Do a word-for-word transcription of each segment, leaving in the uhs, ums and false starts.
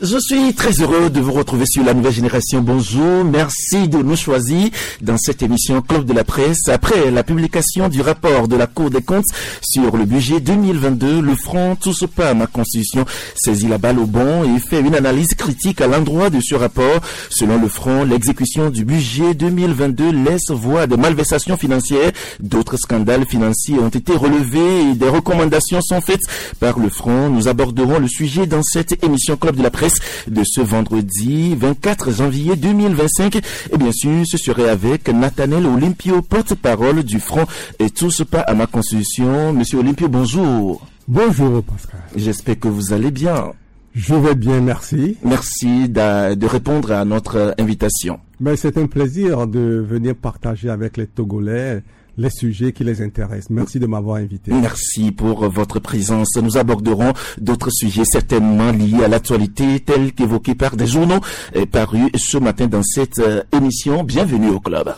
Je suis très heureux de vous retrouver sur la Nouvelle Génération. Bonjour, merci de nous choisir dans cette émission Club de la Presse. Après la publication du rapport de la Cour des comptes sur le budget deux mille vingt-deux, le Front Touche pas à ma Constitution saisit la balle au bon et fait une analyse critique à l'endroit de ce rapport. Selon le Front, l'exécution du budget deux mille vingt-deux laisse voir à des malversations financières. D'autres scandales financiers ont été relevés et des recommandations sont faites par le Front. Nous aborderons le sujet dans cette émission Club de la Presse de ce vendredi vingt-quatre janvier deux mille vingt-cinq. Et bien sûr, ce serait avec Nathaniel Olympio, porte-parole du Front et Touche pas à ma Constitution. Monsieur Olympio, bonjour. Bonjour Pascal. J'espère que vous allez bien. Je vais bien, merci. Merci de, de répondre à notre invitation. Ben, c'est un plaisir de venir partager avec les Togolais les sujets qui les intéressent. Merci de m'avoir invité. Merci pour votre présence. Nous aborderons d'autres sujets certainement liés à l'actualité, tels qu'évoqués par des journaux et parus ce matin dans cette euh, émission. Bienvenue au club.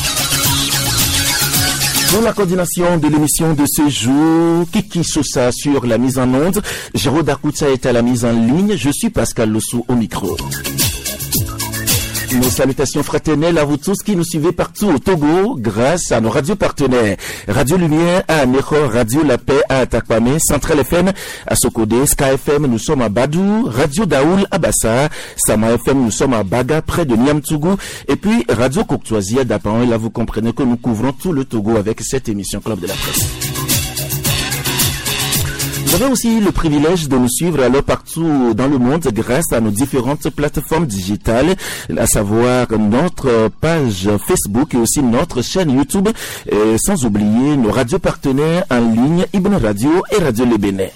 Pour la coordination de l'émission de ce jour, Kiki Sousa sur la mise en onde, Jérôme Akoutia est à la mise en ligne, je suis Pascal Lossou au micro. Nos salutations fraternelles à vous tous qui nous suivez partout au Togo grâce à nos radios partenaires. Radio Lumière à Anéro, Radio La Paix à Atakwame, Central F M à Sokodé, Sky F M, nous sommes à Badou, Radio Daoul à Bassa, Sama F M, nous sommes à Baga près de Niamtougou et puis Radio Coctoisie à Dapan. Et là vous comprenez que nous couvrons tout le Togo avec cette émission Club de la Presse. Vous avez aussi le privilège de nous suivre alors partout dans le monde grâce à nos différentes plateformes digitales, à savoir notre page Facebook et aussi notre chaîne YouTube, et sans oublier nos radios partenaires en ligne, Ibn Radio et Radio Le Bénin.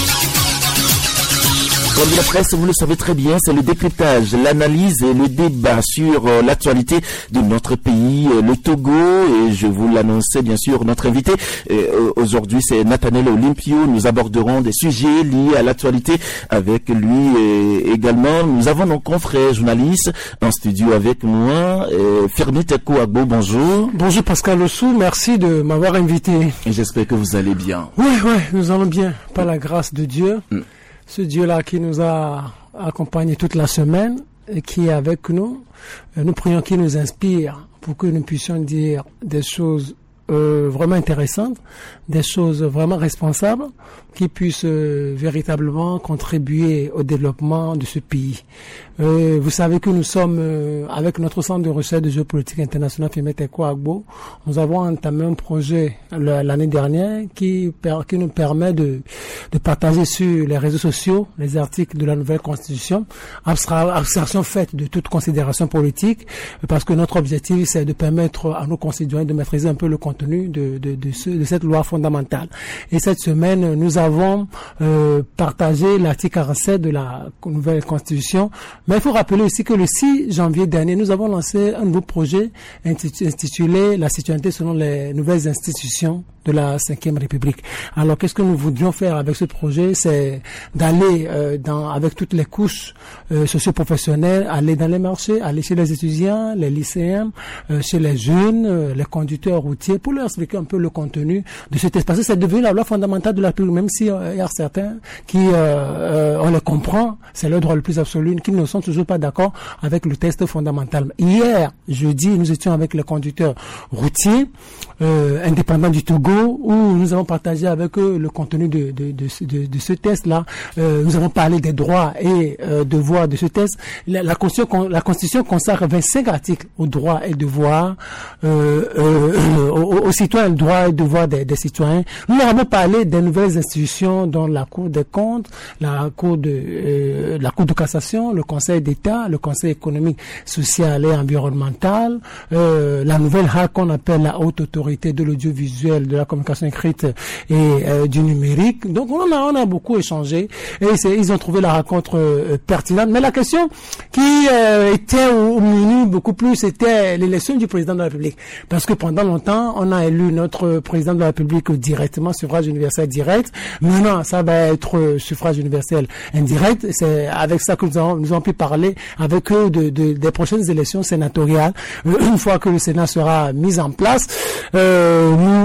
Comme la presse, vous le savez très bien, c'est le décryptage, l'analyse et le débat sur euh, l'actualité de notre pays, euh, le Togo. Et je vous l'annonçais bien sûr, notre invité euh, aujourd'hui c'est Nathaniel Olympio. Nous aborderons des sujets liés à l'actualité avec lui et également. Nous avons nos confrères journalistes en studio avec moi. Euh, Fermi Teko Agbo, bonjour. Bonjour Pascal Lossou, merci de m'avoir invité. Et j'espère que vous allez bien. Oui, oui, nous allons bien, par la grâce de Dieu. Mm. Ce Dieu-là qui nous a accompagnés toute la semaine et qui est avec nous, nous prions qu'il nous inspire pour que nous puissions dire des choses euh, vraiment intéressantes, des choses vraiment responsables qui puissent euh, véritablement contribuer au développement de ce pays. Euh, vous savez que nous sommes, euh, avec notre centre de recherche de géopolitique internationale, Fermi Teko Agbo, nous avons entamé un projet l'année dernière qui, qui nous permet de, de partager sur les réseaux sociaux les articles de la nouvelle Constitution, abstraction faite de toute considération politique, parce que notre objectif, c'est de permettre à nos concitoyens de maîtriser un peu le contenu de, de, de, ce, de cette loi fondamentale. Et cette semaine, nous avons euh, partagé l'article quarante-sept de la nouvelle Constitution. Mais il faut rappeler aussi que le six janvier dernier, nous avons lancé un nouveau projet intitulé « La citoyenneté selon les nouvelles institutions de la cinquième République ». Alors, qu'est-ce que nous voudrions faire avec ce projet? C'est d'aller euh, dans avec toutes les couches euh, socio-professionnelles, aller dans les marchés, aller chez les étudiants, les lycéens, euh, chez les jeunes, euh, les conducteurs routiers, pour leur expliquer un peu le contenu de ce texte. Parce que c'est devenu la loi fondamentale de la République, même si euh, il y a certains qui, euh, euh, on les comprend, c'est le droit le plus absolu, qui ne sont toujours pas d'accord avec le texte fondamental. Hier, jeudi, nous étions avec les conducteurs routiers euh, indépendants du Togo, où nous avons partagé avec eux le contenu de, de, de, de, de ce texte-là. Euh, nous avons parlé des droits et euh, devoirs de ce texte. La, la, Constitution, la Constitution consacre vingt-cinq articles aux droits et devoirs, euh, euh, aux, aux citoyens, les droits et devoirs des, des citoyens. Nous avons parlé des nouvelles institutions, dont la Cour des comptes, la Cour de, euh, la Cour de cassation, le Conseil d'État, le Conseil économique, social et environnemental, euh, la nouvelle H A C qu'on appelle la Haute Autorité de l'audiovisuel, de la communication écrite et euh, du numérique. Donc on a, on a beaucoup échangé et ils ont trouvé la rencontre euh, pertinente. Mais la question qui euh, était au, au menu beaucoup plus, c'était l'élection du président de la République. Parce que pendant longtemps, on a élu notre président de la République directement, suffrage universel direct. Maintenant, ça va être suffrage universel indirect. C'est avec ça que nous avons, nous avons pu parler avec eux de, de, des prochaines élections sénatoriales. Une fois que le Sénat sera mis en place, euh, nous, euh, la,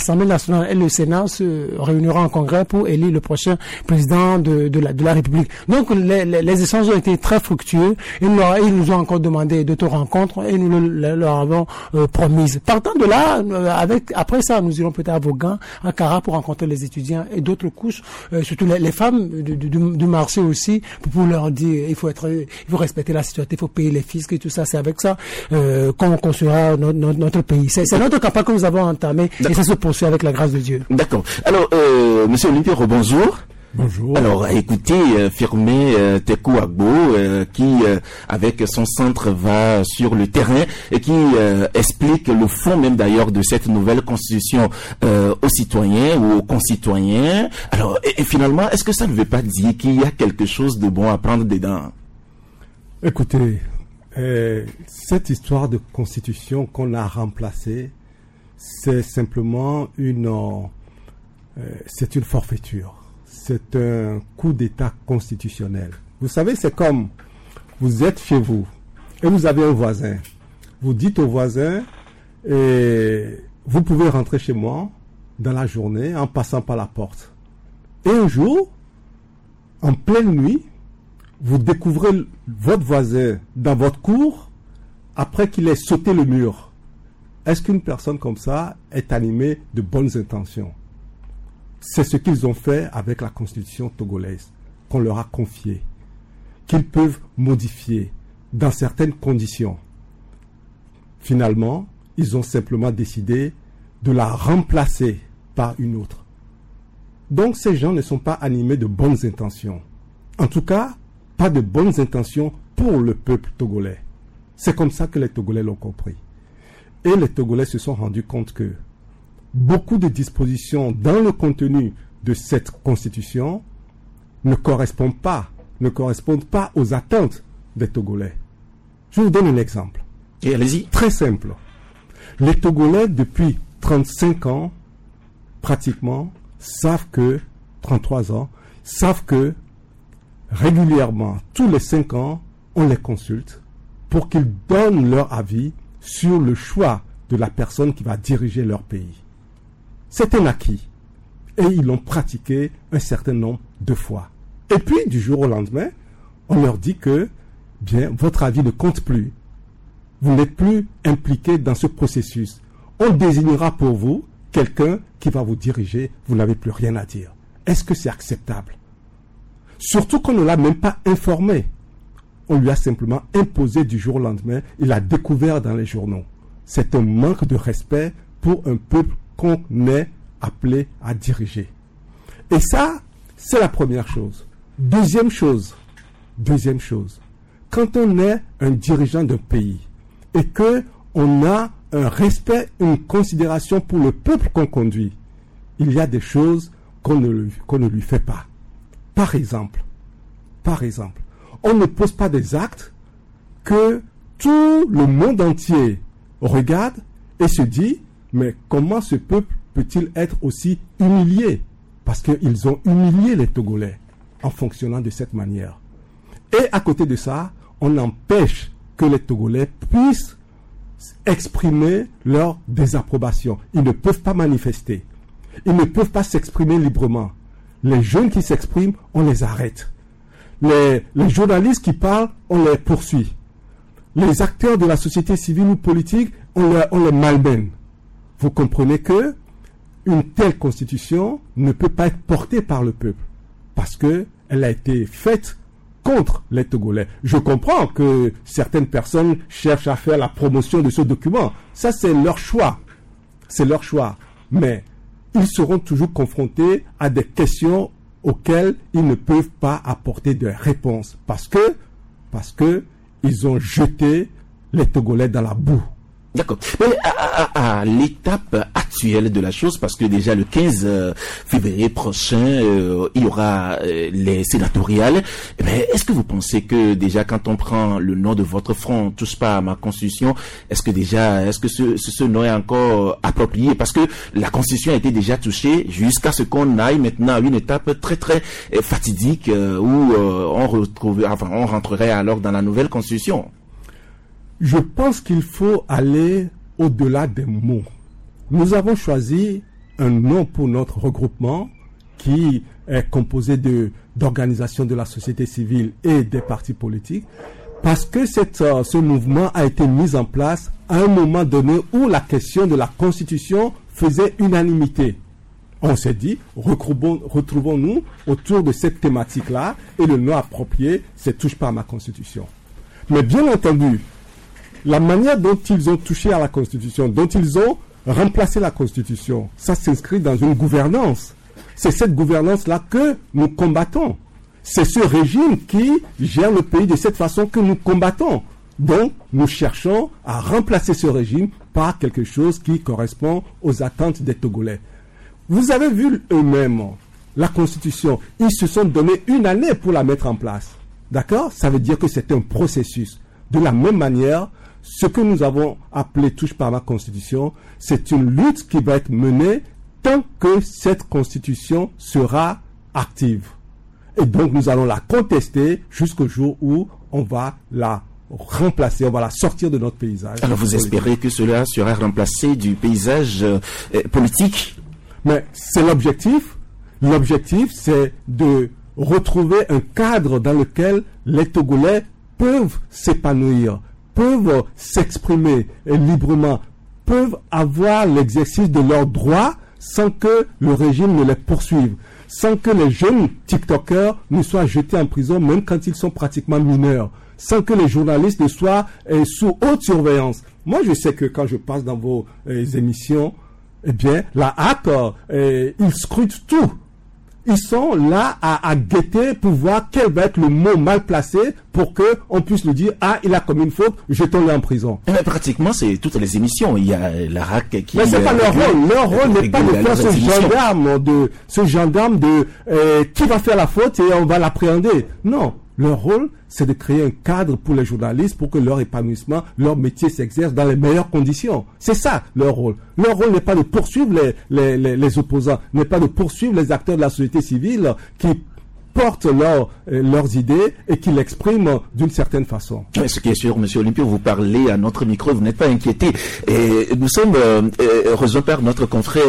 l'Assemblée nationale et le Sénat se réuniront en congrès pour élire le prochain président de, de, la, de la République. Donc les, les, les échanges ont été très fructueux. Ils, leur, ils nous ont encore demandé d'autres rencontres et nous le, leur avons euh, promises. Partant de là, euh, avec après ça, nous irons peut-être à Vaughan, à Cara pour rencontrer les étudiants et d'autres couches, euh, surtout les, les femmes du, du, du marché aussi, pour, pour leur dire il faut être, il faut respecter la situation, il faut payer les fiscs et tout ça. C'est avec ça euh, qu'on construira notre, notre, notre pays. C'est, c'est notre campagne que nous avons entamée et ça se poursuit avec la grâce de Dieu. D'accord. Alors, euh, Monsieur Olivier, bonjour. Bonjour. Alors, écoutez, euh, Firmé euh, Tekou Agbo, euh, qui, euh, avec son centre, va sur le terrain et qui euh, explique le fond même d'ailleurs de cette nouvelle constitution euh, aux citoyens ou aux concitoyens. Alors, et, et finalement, est-ce que ça ne veut pas dire qu'il y a quelque chose de bon à prendre dedans? Écoutez, euh, cette histoire de constitution qu'on a remplacée, c'est simplement une, euh, c'est une forfaiture. C'est un coup d'État constitutionnel. Vous savez, c'est comme vous êtes chez vous et vous avez un voisin. Vous dites au voisin, et vous pouvez rentrer chez moi dans la journée en passant par la porte. Et un jour, en pleine nuit, vous découvrez votre voisin dans votre cour après qu'il ait sauté le mur. Est-ce qu'une personne comme ça est animée de bonnes intentions? C'est ce qu'ils ont fait avec la constitution togolaise, qu'on leur a confiée, qu'ils peuvent modifier dans certaines conditions. Finalement, ils ont simplement décidé de la remplacer par une autre. Donc ces gens ne sont pas animés de bonnes intentions. En tout cas, pas de bonnes intentions pour le peuple togolais. C'est comme ça que les Togolais l'ont compris. Et les Togolais se sont rendus compte que beaucoup de dispositions dans le contenu de cette constitution ne correspondent pas, ne correspondent pas aux attentes des Togolais. Je vous donne un exemple. Et allez-y. Très simple. Les Togolais, depuis trente-cinq ans, pratiquement, savent que, trente-trois ans, savent que régulièrement, tous les cinq ans, on les consulte pour qu'ils donnent leur avis sur le choix de la personne qui va diriger leur pays. C'est un acquis. Et ils l'ont pratiqué un certain nombre de fois. Et puis, du jour au lendemain, on leur dit que, bien, votre avis ne compte plus. Vous n'êtes plus impliqué dans ce processus. On désignera pour vous quelqu'un qui va vous diriger. Vous n'avez plus rien à dire. Est-ce que c'est acceptable? Surtout qu'on ne l'a même pas informé. On lui a simplement imposé du jour au lendemain. Il a découvert dans les journaux. C'est un manque de respect pour un peuple qu'on est appelé à diriger. Et ça, c'est la première chose. Deuxième chose, deuxième chose, quand on est un dirigeant d'un pays et que on a un respect, une considération pour le peuple qu'on conduit, il y a des choses qu'on ne, qu'on ne lui fait pas. Par exemple, par exemple, on ne pose pas des actes que tout le monde entier regarde et se dit, mais comment ce peuple peut-il être aussi humilié? Parce qu'ils ont humilié les Togolais en fonctionnant de cette manière. Et à côté de ça, on empêche que les Togolais puissent exprimer leur désapprobation. Ils ne peuvent pas manifester. Ils ne peuvent pas s'exprimer librement. Les jeunes qui s'expriment, on les arrête. Les, les journalistes qui parlent, on les poursuit. Les acteurs de la société civile ou politique, on les, on les malmène. Vous comprenez que une telle constitution ne peut pas être portée par le peuple parce que elle a été faite contre les Togolais. Je comprends que certaines personnes cherchent à faire la promotion de ce document. Ça, c'est leur choix. C'est leur choix. Mais ils seront toujours confrontés à des questions auxquelles ils ne peuvent pas apporter de réponse parce que, parce que ils ont jeté les Togolais dans la boue. D'accord. Mais à, à, à l'étape actuelle de la chose, parce que déjà le quinze février prochain, euh, il y aura euh, les sénatoriales. Mais est-ce que vous pensez que déjà quand on prend le nom de votre front, touche pas à ma constitution, est-ce que déjà, est-ce que ce, ce, ce nom est encore approprié? Parce que la constitution a été déjà touchée jusqu'à ce qu'on aille maintenant à une étape très très euh, fatidique euh, où euh, on retrouve, enfin, on rentrerait alors dans la nouvelle constitution. Je pense qu'il faut aller au-delà des mots. Nous avons choisi un nom pour notre regroupement qui est composé de, d'organisations de la société civile et des partis politiques, parce que cette, euh, ce mouvement a été mis en place à un moment donné où la question de la Constitution faisait unanimité. On s'est dit, retrouvons, retrouvons-nous autour de cette thématique-là, et le nom approprié, c'est « Touche pas à ma Constitution ». Mais bien entendu, la manière dont ils ont touché à la Constitution, dont ils ont remplacé la Constitution, ça s'inscrit dans une gouvernance. C'est cette gouvernance-là que nous combattons. C'est ce régime qui gère le pays de cette façon que nous combattons. Donc, nous cherchons à remplacer ce régime par quelque chose qui correspond aux attentes des Togolais. Vous avez vu eux-mêmes la Constitution. Ils se sont donné une année pour la mettre en place. D'accord ? Ça veut dire que c'est un processus. De la même manière, ce que nous avons appelé touche par ma Constitution, c'est une lutte qui va être menée tant que cette Constitution sera active. Et donc, nous allons la contester jusqu'au jour où on va la remplacer, on va la sortir de notre paysage. Alors, vous espérez que cela sera remplacé du paysage euh, politique ? Mais c'est l'objectif. L'objectif, c'est de retrouver un cadre dans lequel les Togolais peuvent s'épanouir, peuvent s'exprimer librement, peuvent avoir l'exercice de leurs droits sans que le régime ne les poursuive, sans que les jeunes TikTokers ne soient jetés en prison même quand ils sont pratiquement mineurs, sans que les journalistes ne soient euh, sous haute surveillance. Moi, je sais que quand je passe dans vos euh, émissions, eh bien, la H A C, euh, ils scrutent tout. Ils sont là à, à guetter pour voir quel va être le mot mal placé pour que on puisse lui dire « Ah, il a commis une faute, jetons-le en prison. » Mais pratiquement, c'est toutes les émissions. Il y a la R A C qui... Mais c'est pas leur rôle. Leur rôle n'est pas de faire ce gendarme de, ce gendarme de euh, qui va faire la faute et on va l'appréhender. Non. Leur rôle, c'est de créer un cadre pour les journalistes pour que leur épanouissement, leur métier s'exerce dans les meilleures conditions. C'est ça, leur rôle. Leur rôle n'est pas de poursuivre les, les, les, les opposants, n'est pas de poursuivre les acteurs de la société civile qui portent leur, euh, leurs idées et qui l'expriment d'une certaine façon. Mais ce qui est sûr, Monsieur Olympio, vous parlez à notre micro, vous n'êtes pas inquiété. Et nous sommes euh, euh, rejoints par notre confrère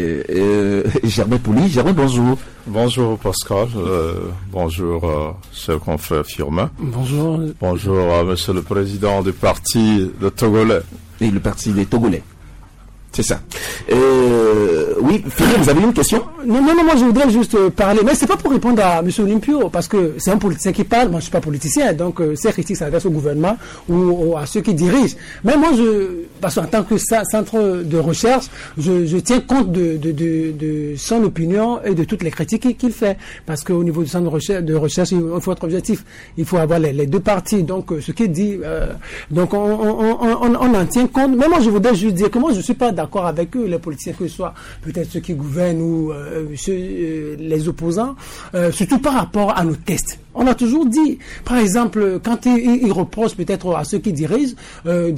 euh, Germain Pouli. Germain, bonjour. Bonjour Pascal, euh, bonjour euh, cher confrère Firmin. Bonjour. Bonjour euh, Monsieur le Président du parti de Togolais. Et le parti des Togolais. C'est ça. Euh, oui, Philippe, vous avez une question? Non, non, non, moi je voudrais juste euh, parler, mais c'est pas pour répondre à M. Olympio, parce que c'est un politicien qui parle, moi je suis pas politicien, donc euh, ces critiques s'adressent au gouvernement ou, ou à ceux qui dirigent. Mais moi, je, parce qu'en tant que centre de recherche, je, je tiens compte de, de, de, de son opinion et de toutes les critiques qu'il fait, parce qu'au niveau du centre de recherche, de recherche, il faut être objectif. Il faut avoir les, les deux parties, donc euh, ce qu'il dit, euh, donc on, on, on, on en tient compte. Mais moi je voudrais juste dire que moi je suis pas d'accord d'accord avec eux, les politiciens, que ce soit peut-être ceux qui gouvernent ou euh, ceux, euh, les opposants, euh, surtout par rapport à nos tests. On a toujours dit, par exemple, quand ils, ils reprochent peut-être à ceux qui dirigent euh,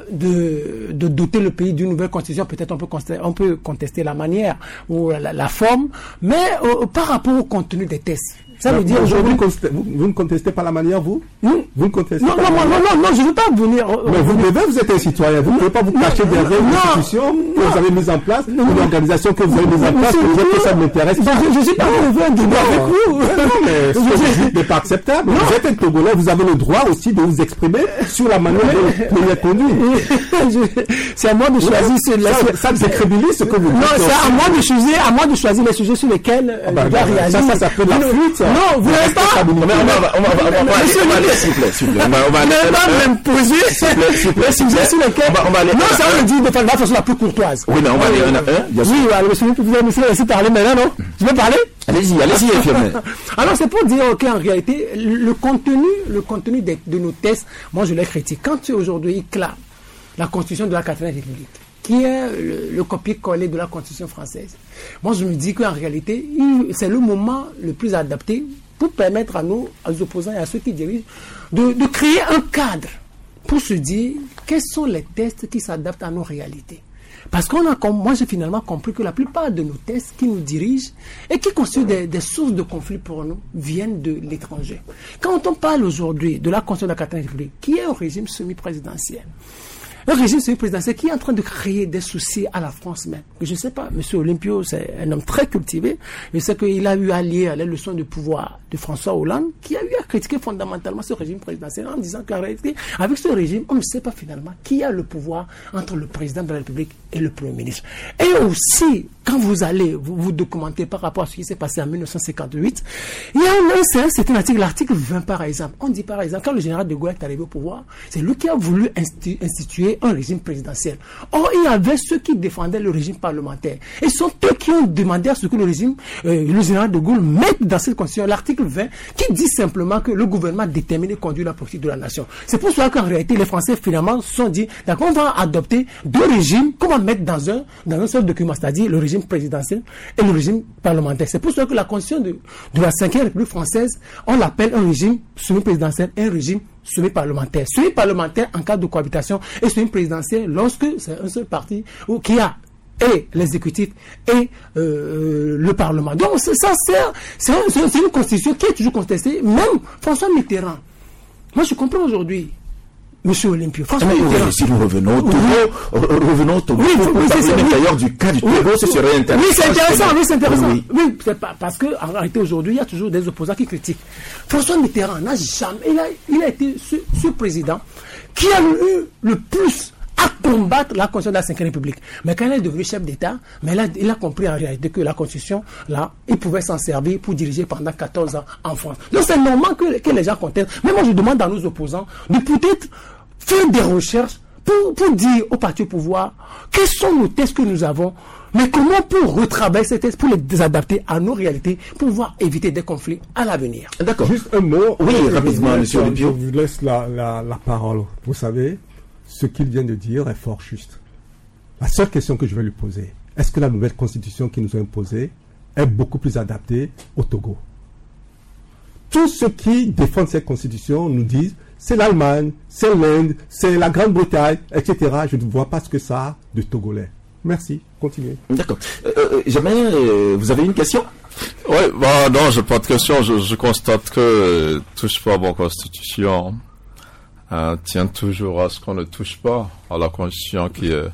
de, de doter le pays d'une nouvelle constitution, peut-être on peut contester, on peut contester la manière ou la, la forme, mais euh, par rapport au contenu des tests. Ça veut dire aujourd'hui, vous, vous ne contestez pas la manière, vous hmm? Vous ne contestez non, pas non, la non, manière. non, non, non, je ne veux pas venir... Euh, mais vous devez, vous êtes un citoyen, vous ne pouvez pas vous cacher derrière une institution que vous avez mise en place, non, une organisation que vous avez mise en place, que vous dites que ça m'intéresse pas. Je ne suis pas venu un débat avec vous. Non, mais ce que vous dites n'est pas acceptable. Vous êtes un Togolais, vous avez le droit aussi de vous exprimer sur la manière dont vous êtes conduit. C'est à moi de choisir... Ça décrédibilise ce que vous dites. Non, c'est à moi de choisir, à moi de choisir les sujets sur lesquels je dois réagir. Ça, ça s'appelle la fuite. Non, vous n'avez pas... On va, on va, on va, on va, on va, s'il vous plaît, s'il vous plaît. On va aller. Ne pas même poser les sujets sur lesquels. On va aller. Non, ça on le dit de la façon la plus courtoise. Oui, mais on va aller un à un. Bien sûr. Oui, alors, monsieur, vous pouvez me laisser parler maintenant, non? Je vais parler? Allez-y, allez-y, Firmin. Alors, c'est pour dire qu'en réalité, le contenu, le contenu de, de nos tests, moi, je les critique. Quand aujourd'hui, ils clament la Constitution de la quatrième République, qui est le, le copier-coller de la Constitution française. Moi, je me dis qu'en réalité, c'est le moment le plus adapté pour permettre à nous, aux opposants et à ceux qui dirigent, de, de créer un cadre pour se dire quels sont les tests qui s'adaptent à nos réalités. Parce qu'on a, moi j'ai finalement compris que la plupart de nos tests qui nous dirigent et qui constituent des, des sources de conflits pour nous viennent de l'étranger. Quand on parle aujourd'hui de la Constitution de la quatrième République, qui est un régime semi-présidentiel, Un régime semi-présidentiel qui est en train de créer des soucis à la France même. Je ne sais pas, M. Olympio, c'est un homme très cultivé. Je sais qu'il a eu à lier à les leçons de pouvoir de François Hollande, qui a eu à critiquer fondamentalement ce régime présidentiel en disant qu'en réalité, avec ce régime, on ne sait pas finalement qui a le pouvoir entre le président de la République et le Premier ministre. Et aussi, quand vous allez vous, vous documenter par rapport à ce qui s'est passé en mille neuf cent cinquante-huit, il y a un, un, c'est un article, l'article vingt par exemple. On dit par exemple, quand le général de Gaulle est arrivé au pouvoir, c'est lui qui a voulu institu- instituer un régime présidentiel. Or, il y avait ceux qui défendaient le régime parlementaire. Et ce sont eux qui ont demandé à ce que le régime, euh, le général de Gaulle mette dans cette constitution l'article vingt qui dit simplement que le gouvernement détermine et conduit la politique de la nation. C'est pour cela qu'en réalité, les Français finalement se sont dit, d'accord, on va adopter deux régimes qu'on va mettre dans un, dans un seul document, c'est-à-dire le régime présidentiel et le régime parlementaire. C'est pour cela que la constitution de, de la cinquième République française, on l'appelle un régime semi-présidentiel et un régime semi-parlementaire. Semi-parlementaire en cas de cohabitation et semi-présidentiel lorsque c'est un seul parti ou qui a et l'exécutif et euh, le Parlement. Donc c'est ça, c'est, c'est, c'est une constitution qui est toujours contestée. Même François Mitterrand. Moi je comprends aujourd'hui Monsieur Olympio. François mais Mitterrand. Oui, si nous revenons au Togo, oui. revenons au Togo. Oui, pour oui, parler oui, d'ailleurs du cas du Togo, oui, ce serait intéressant. Oui, c'est intéressant, oui, c'est intéressant. Oui, oui c'est pas, parce que en réalité aujourd'hui, il y a toujours des opposants qui critiquent. François Mitterrand n'a jamais, il a, il a été ce, ce président qui a eu le plus à combattre la Constitution de la cinquième République. Mais quand il est devenu chef d'État, mais là, il a compris en réalité que la Constitution, là, il pouvait s'en servir pour diriger pendant quatorze ans en France. Donc c'est normal que, que les gens contestent. Mais moi je demande à nos opposants de peut-être faire des recherches pour, pour dire au parti au pouvoir quels sont nos textes que nous avons, mais comment pour retravailler ces textes, pour les adapter à nos réalités, pour pouvoir éviter des conflits à l'avenir. D'accord. Juste un mot. Oui, euh, rapidement, monsieur Olympio. Je vous laisse la, la, la parole. Vous savez, ce qu'il vient de dire est fort juste. La seule question que je vais lui poser, est-ce que la nouvelle constitution qui nous a imposée est beaucoup plus adaptée au Togo? Tous ceux qui défendent cette constitution nous disent c'est l'Allemagne, c'est l'Inde, c'est la Grande-Bretagne, et cetera. Je ne vois pas ce que ça a de togolais. Merci, continuez. D'accord. Euh, euh, Jamais, euh, vous avez une question? Oui, bah non, j'ai pas de question. Je, je constate que euh, touche pas à ma constitution. Euh, tient toujours à ce qu'on ne touche pas à la constitution qui est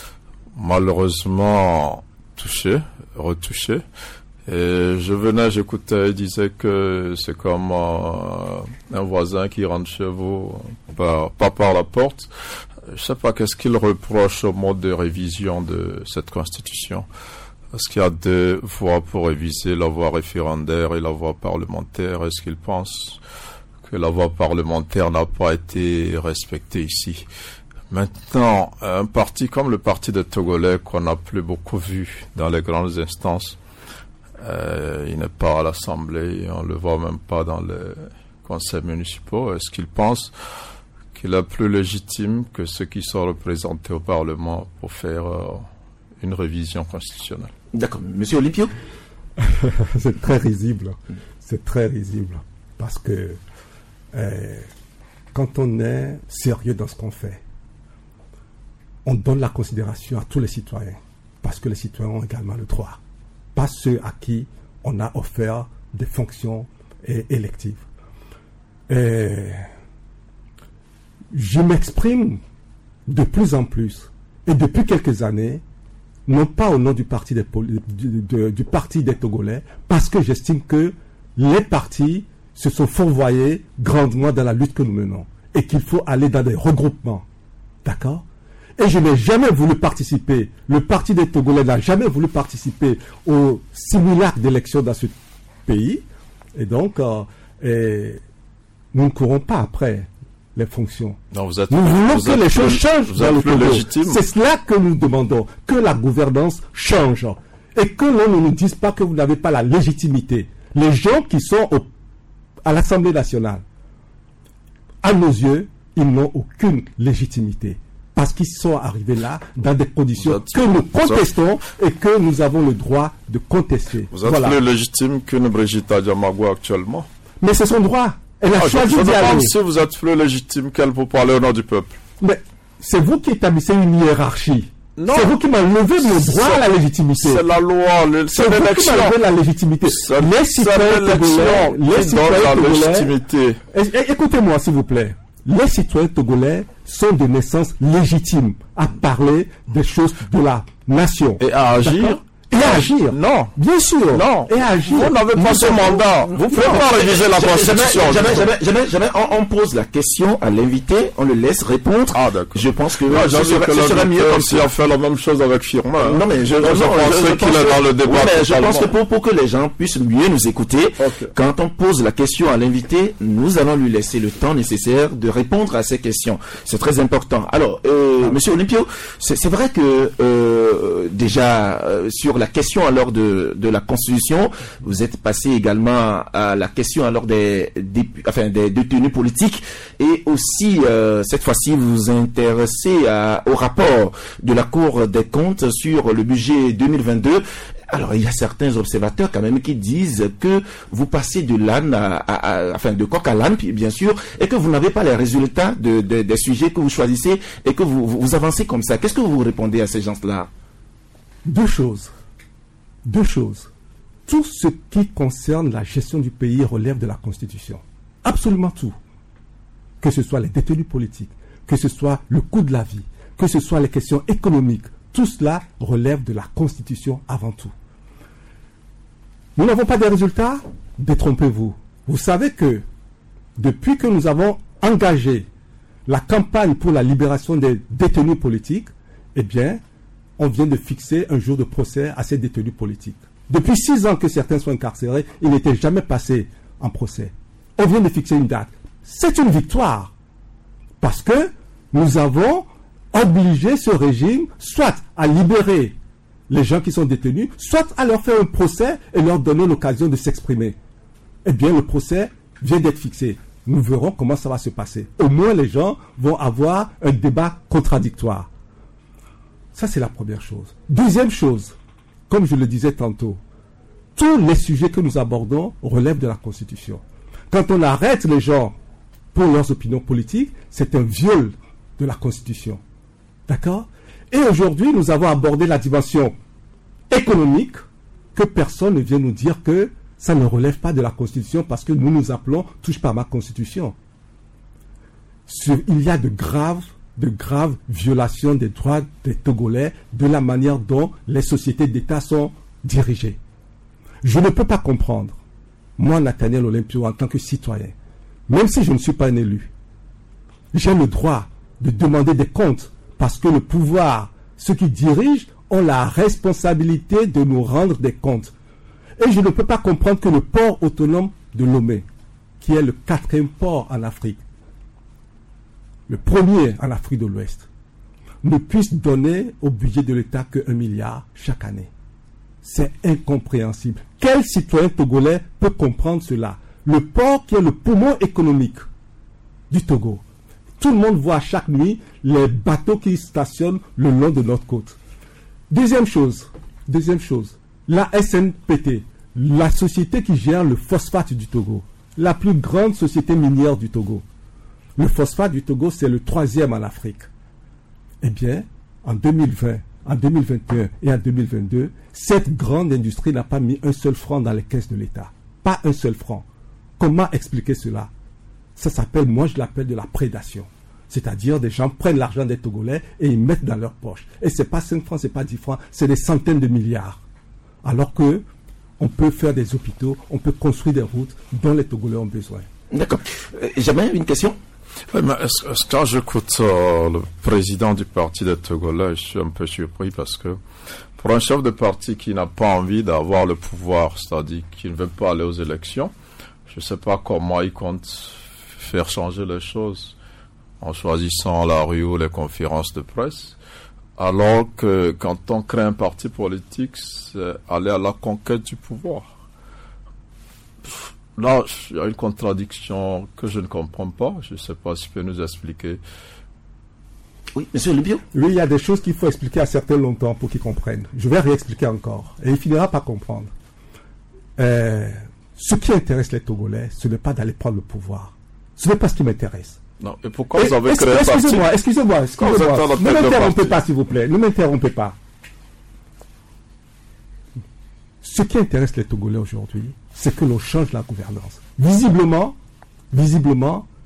malheureusement touchée, retouchée. Et je venais, j'écoutais, il disait que c'est comme euh, un voisin qui rentre chez vous, bah, pas par la porte. Je sais pas qu'est-ce qu'il reproche au mode de révision de cette constitution. Est-ce qu'il y a deux voies pour réviser, la voie référendaire et la voie parlementaire? Est-ce qu'il pense que la voie parlementaire n'a pas été respectée ici? Maintenant, un parti comme le parti des Togolais qu'on n'a plus beaucoup vu dans les grandes instances, Euh, il n'est pas à l'Assemblée, on ne le voit même pas dans les conseils municipaux. Est-ce qu'il pense qu'il est plus légitime que ceux qui sont représentés au Parlement pour faire euh, une révision constitutionnelle? D'accord. Monsieur Olympio? C'est très risible. C'est très risible. Parce que euh, quand on est sérieux dans ce qu'on fait, on donne la considération à tous les citoyens. Parce que les citoyens ont également le droit. Pas ceux à qui on a offert des fonctions eh, électives. Et je m'exprime de plus en plus, et depuis quelques années, non pas au nom du parti des, du, du, du parti des Togolais, parce que j'estime que les partis se sont fourvoyés grandement dans la lutte que nous menons, et qu'il faut aller dans des regroupements. D'accord ? Et je n'ai jamais voulu participer, le parti des Togolais n'a jamais voulu participer au simulacre d'élection dans ce pays. Et donc, euh, et nous ne courons pas après les fonctions. Non, vous êtes, nous voulons vous que êtes les choses plus, changent dans le Togo. C'est cela que nous demandons, que la gouvernance change. Et que l'on ne nous dise pas que vous n'avez pas la légitimité. Les gens qui sont au, à l'Assemblée nationale, à nos yeux, ils n'ont aucune légitimité. Parce qu'ils sont arrivés là dans des conditions êtes, que nous contestons êtes, et que nous avons le droit de contester. Vous êtes voilà. plus légitime qu'une Brigitte Adiamago actuellement. Mais c'est son droit. Elle a ah, choisi je d'y aller. Si vous êtes plus légitime qu'elle pour parler au nom du peuple. Mais c'est vous qui établissez une hiérarchie. Non. C'est vous qui m'enlevez mon droit à la légitimité. C'est la loi, le, c'est, c'est l'élection. vous qui m'enlevez la légitimité. C'est, les citoyens c'est l'élection les qui donne la légitimité. Écoutez-moi s'il vous plaît. les citoyens togolais sont de naissance légitime à parler des choses de la nation. Et à agir. D'accord? Et à agir. Non. Bien sûr. Non. Et à agir. Vous n'avez pas ce mandat. Vous ne pouvez pas réviser la Constitution. Jamais, jamais, jamais, jamais, on, on pose la question à l'invité, on le laisse répondre. Ah, d'accord. Je pense que Ah, ce ce serait, ce serait mieux comme si ça. on fait la même chose avec Firmin. Hein. Non, mais je, je, non, je je, penserais je qu'il pense est que- dans le débat. Oui, mais je pense que totalement. pour, pour que les gens puissent mieux nous écouter, Ok. quand on pose la question à l'invité, nous allons lui laisser le temps nécessaire de répondre à ces questions. C'est très important. Alors, euh, Monsieur Olympio, c'est c'est vrai que euh, déjà euh, sur la question alors de, de la Constitution, vous êtes passé également à la question alors des, des enfin des détenus politiques et aussi euh, cette fois-ci vous vous intéressez à, au rapport de la Cour des comptes sur le budget deux mille vingt-deux. Alors, il y a certains observateurs quand même qui disent que vous passez de l'âne à, à, à- enfin, de coq à l'âne, puis bien sûr, et que vous n'avez pas les résultats de, de- des sujets que vous choisissez et que vous, vous avancez comme ça. Qu'est-ce que vous répondez à ces gens-là? Deux choses. Deux choses. Tout ce qui concerne la gestion du pays relève de la Constitution. Absolument tout. Que ce soit les détenus politiques, que ce soit le coût de la vie, que ce soit les questions économiques, tout cela relève de la Constitution avant tout. Nous n'avons pas de résultats? Détrompez-vous. Vous savez que depuis que nous avons engagé la campagne pour la libération des détenus politiques, eh bien, on vient de fixer un jour de procès à ces détenus politiques. Depuis six ans que certains sont incarcérés, ils n'étaient jamais passés en procès. On vient de fixer une date. C'est une victoire. Parce que nous avons obligé ce régime soit à libérer les gens qui sont détenus, soit à leur faire un procès et leur donner l'occasion de s'exprimer. Eh bien, le procès vient d'être fixé. Nous verrons comment ça va se passer. Au moins, les gens vont avoir un débat contradictoire. Ça, c'est la première chose. Deuxième chose, comme je le disais tantôt, tous les sujets que nous abordons relèvent de la Constitution. Quand on arrête les gens pour leurs opinions politiques, c'est un viol de la Constitution. D'accord? Et aujourd'hui, nous avons abordé la dimension économique, que personne ne vient nous dire que ça ne relève pas de la Constitution parce que nous nous appelons « touche pas à ma Constitution ». Il y a de graves, de graves violations des droits des Togolais de la manière dont les sociétés d'État sont dirigées. Je ne peux pas comprendre, moi, Nathaniel Olympio, en tant que citoyen, même si je ne suis pas un élu, j'ai le droit de demander des comptes parce que le pouvoir, ceux qui dirigent, ont la responsabilité de nous rendre des comptes. Et je ne peux pas comprendre que le port autonome de Lomé, qui est le quatrième port en Afrique, le premier en Afrique de l'Ouest, ne puisse donner au budget de l'État que un milliard chaque année. C'est incompréhensible. Quel citoyen togolais peut comprendre cela? Le port qui est le poumon économique du Togo. Tout le monde voit chaque nuit les bateaux qui stationnent le long de notre côte. Deuxième chose, deuxième chose, la S N P T, la société qui gère le phosphate du Togo, la plus grande société minière du Togo. Le phosphate du Togo, c'est le troisième en Afrique. Eh bien, en deux mille vingt, en deux mille vingt et un et en deux mille vingt-deux, cette grande industrie n'a pas mis un seul franc dans les caisses de l'État. Pas un seul franc. Comment expliquer cela? Ça s'appelle, moi je l'appelle de la prédation. C'est-à-dire des gens prennent l'argent des Togolais et ils mettent dans leur poche. Et c'est pas cinq francs, c'est pas dix francs, c'est des centaines de milliards. Alors que on peut faire des hôpitaux, on peut construire des routes dont les Togolais ont besoin. D'accord. Euh, Jamais une question? Oui, mais est-ce, est-ce que quand j'écoute euh, le président du parti des Togolais, je suis un peu surpris parce que pour un chef de parti qui n'a pas envie d'avoir le pouvoir, c'est-à-dire qui ne veut pas aller aux élections, je ne sais pas comment il compte faire changer les choses en choisissant la rue ou les conférences de presse, alors que quand on crée un parti politique, c'est aller à la conquête du pouvoir. Là, il y a une contradiction que je ne comprends pas. Je ne sais pas si tu peux nous expliquer. Oui, monsieur Olympio. Oui, il y a des choses qu'il faut expliquer à certains longtemps pour qu'ils comprennent. Je vais réexpliquer encore. Et il finira par comprendre. Euh, ce qui intéresse les Togolais, ce n'est pas d'aller prendre le pouvoir. Ce n'est pas ce qui m'intéresse. Non, et pourquoi vous avez créé un parti? Excusez-moi, excusez-moi, excusez-moi. Ne m'interrompez pas, s'il vous plaît. Ne m'interrompez pas. Ce qui intéresse les Togolais aujourd'hui, c'est que l'on change la gouvernance. Visiblement, visiblement,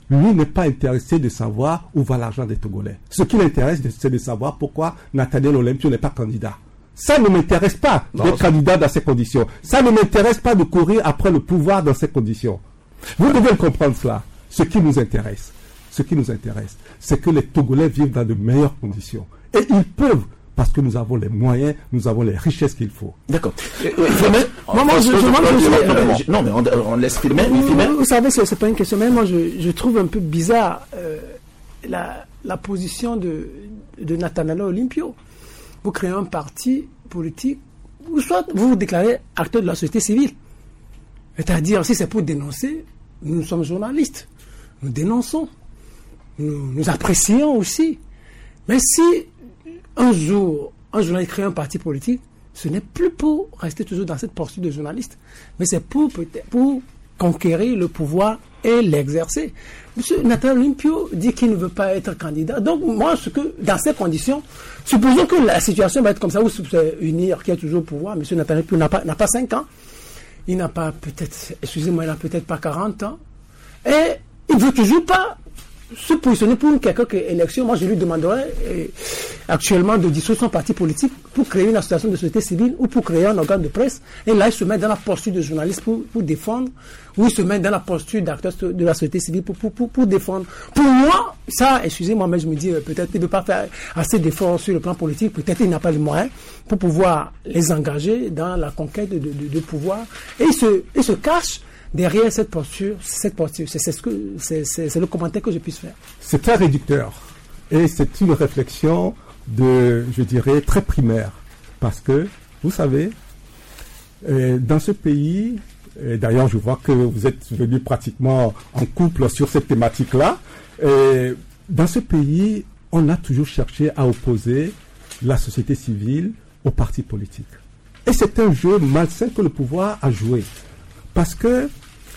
lui n'est pas intéressé de savoir où va l'argent des Togolais. Ce qui l'intéresse, c'est de savoir pourquoi Nathaniel Olympio n'est pas candidat. Ça ne m'intéresse pas d'être candidat dans ces conditions. Ça ne m'intéresse pas de courir après le pouvoir dans ces conditions. Vous devez le comprendre cela. Ce qui nous intéresse, ce qui nous intéresse, c'est que les Togolais vivent dans de meilleures conditions. Et ils peuvent, parce que nous avons les moyens, nous avons les richesses qu'il faut. D'accord. Euh, moi, moi, je, je, moi, je, je, non, mais on, on laisse filmer. Vous, vous, vous savez, c'est, c'est pas une question. Mais moi, je, je trouve un peu bizarre euh, la, la position de, de Nathaniel Olympio. Vous créez un parti politique, ou soit vous vous déclarez acteur de la société civile. C'est-à-dire, si c'est pour dénoncer, nous sommes journalistes. Nous dénonçons. Nous, nous apprécions aussi. Mais si un jour, un journaliste crée un parti politique, ce n'est plus pour rester toujours dans cette posture de journaliste, mais c'est pour, peut-être, pour conquérir le pouvoir et l'exercer. Monsieur Nathaniel Olympio dit qu'il ne veut pas être candidat. Donc, moi, ce que, dans ces conditions, supposons que la situation va être comme ça, où c'est unir qui a toujours le pouvoir. Monsieur Nathaniel Olympio n'a pas, n'a pas cinq ans. Il n'a pas peut-être, excusez-moi, il n'a peut-être pas quarante ans. Et il ne veut toujours pas se positionner pour une quelconque élection. Moi, je lui demanderais eh, actuellement de dissoudre son parti politique pour créer une association de société civile ou pour créer un organe de presse. Et là, il se met dans la posture de journaliste pour, pour défendre, ou il se met dans la posture d'acteur de la société civile pour, pour, pour, pour défendre. Pour moi, ça, excusez-moi, mais je me dis, euh, peut-être qu'il ne veut pas faire assez d'efforts sur le plan politique, peut-être qu'il n'a pas les moyens pour pouvoir les engager dans la conquête de, de, de, de pouvoir. Et il se, il se cache derrière cette posture, cette posture, c'est, c'est, ce que, c'est, c'est, c'est le commentaire que je puisse faire. C'est très réducteur et c'est une réflexion de, je dirais, très primaire. Parce que, vous savez, euh, dans ce pays, et d'ailleurs je vois que vous êtes venus pratiquement en couple sur cette thématique-là, et dans ce pays, on a toujours cherché à opposer la société civile aux partis politiques. Et c'est un jeu malsain que le pouvoir a joué. Parce que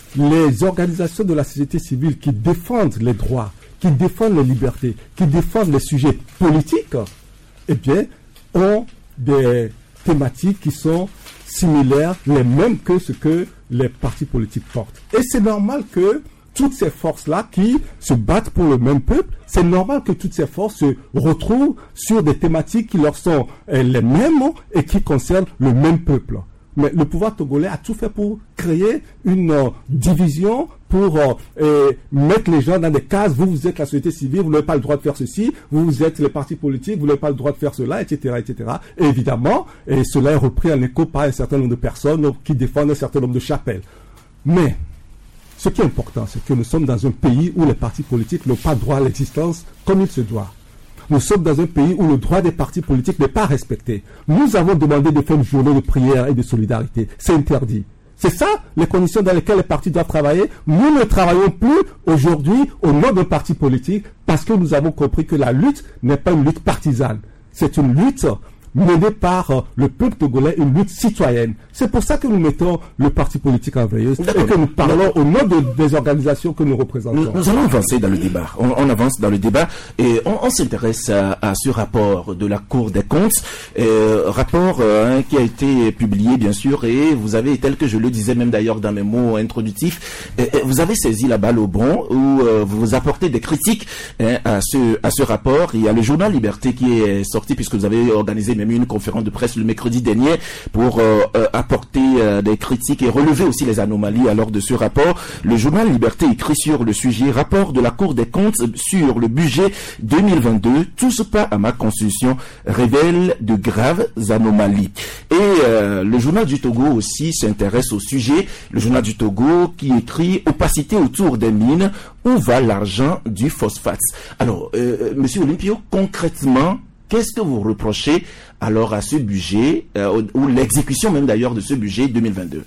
les organisations de la société civile qui défendent les droits, qui défendent les libertés, qui défendent les sujets politiques, eh bien, ont des thématiques qui sont similaires, les mêmes que ce que les partis politiques portent. Et c'est normal que toutes ces forces-là qui se battent pour le même peuple, c'est normal que toutes ces forces se retrouvent sur des thématiques qui leur sont eh, les mêmes et qui concernent le même peuple. Mais le pouvoir togolais a tout fait pour créer une euh, division, pour euh, euh, mettre les gens dans des cases. Vous, vous êtes la société civile, vous n'avez pas le droit de faire ceci. Vous, vous êtes les partis politiques, vous n'avez pas le droit de faire cela, et cetera, et cetera. Et évidemment, et cela est repris en écho par un certain nombre de personnes qui défendent un certain nombre de chapelles. Mais ce qui est important, c'est que nous sommes dans un pays où les partis politiques n'ont pas droit à l'existence comme il se doit. Nous sommes dans un pays où le droit des partis politiques n'est pas respecté. Nous avons demandé de faire une journée de prière et de solidarité. C'est interdit. C'est ça, les conditions dans lesquelles les partis doivent travailler. Nous ne travaillons plus aujourd'hui au nom d'un parti politique parce que nous avons compris que la lutte n'est pas une lutte partisane. C'est une lutte menée par euh, le peuple togolais, une lutte citoyenne. C'est pour ça que nous mettons le parti politique en veilleuse et que nous parlons au nom de, des organisations que nous représentons. Nous, nous allons avancer dans le débat. On, on avance dans le débat et on, on s'intéresse à, à ce rapport de la Cour des comptes, euh, rapport euh, hein, qui a été publié bien sûr et vous avez, tel que je le disais même d'ailleurs dans mes mots introductifs, euh, vous avez saisi la balle au bon où euh, vous apportez des critiques hein, à ce à ce rapport. Il y a le journal Liberté qui est sorti puisque vous avez organisé même une conférence de presse le mercredi dernier pour euh, euh, apporter euh, des critiques et relever aussi les anomalies alors de ce rapport. Le journal Liberté écrit sur le sujet rapport de la Cour des comptes sur le budget deux mille vingt-deux, tous pas à ma constitution révèle de graves anomalies. Et euh, le journal du Togo aussi s'intéresse au sujet. Le journal du Togo qui écrit opacité autour des mines, où va l'argent du phosphate. Alors, euh, Monsieur Olympio, concrètement, qu'est-ce que vous reprochez alors à ce budget, euh, ou l'exécution même d'ailleurs de ce budget deux mille vingt-deux?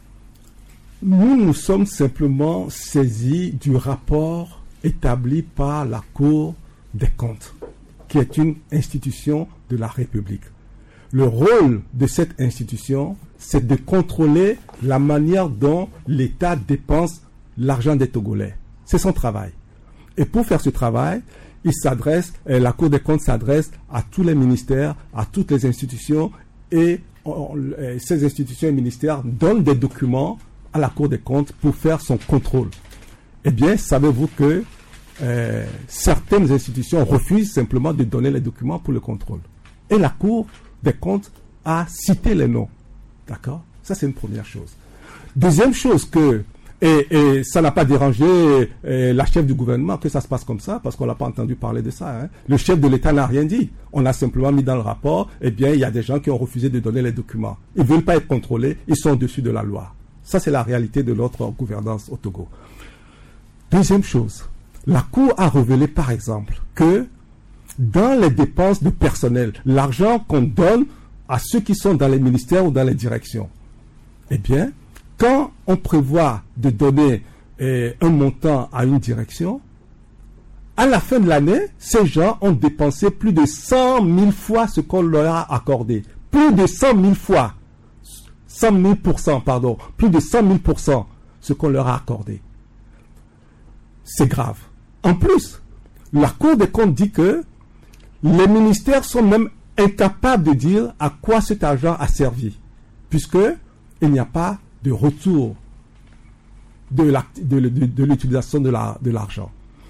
Nous nous sommes simplement saisis du rapport établi par la Cour des comptes, qui est une institution de la République. Le rôle de cette institution, c'est de contrôler la manière dont l'État dépense l'argent des Togolais. C'est son travail. Et pour faire ce travail, il s'adresse, euh, la Cour des comptes s'adresse à tous les ministères, à toutes les institutions, et on, euh, ces institutions et ministères donnent des documents à la Cour des comptes pour faire son contrôle. Eh bien, savez-vous que euh, certaines institutions refusent simplement de donner les documents pour le contrôle. Et la Cour des comptes a cité les noms. D'accord? Ça, c'est une première chose. Deuxième chose que, et, et ça n'a pas dérangé euh, la chef du gouvernement que ça se passe comme ça, parce qu'on n'a pas entendu parler de ça. Hein. Le chef de l'État n'a rien dit. On a simplement mis dans le rapport, eh bien, il y a des gens qui ont refusé de donner les documents. Ils ne veulent pas être contrôlés, ils sont au-dessus de la loi. Ça, c'est la réalité de notre gouvernance au Togo. Deuxième chose, la Cour a révélé, par exemple, que dans les dépenses de personnel, l'argent qu'on donne à ceux qui sont dans les ministères ou dans les directions, eh bien, quand on prévoit de donner eh, un montant à une direction, à la fin de l'année, ces gens ont dépensé plus de cent mille fois ce qu'on leur a accordé. Plus de cent mille fois. cent mille pour cent, pardon. Plus de cent mille pour cent ce qu'on leur a accordé. C'est grave. En plus, la Cour des comptes dit que les ministères sont même incapables de dire à quoi cet argent a servi, puisque il n'y a pas de retour de, la, de, de, de l'utilisation de, la, de l'argent.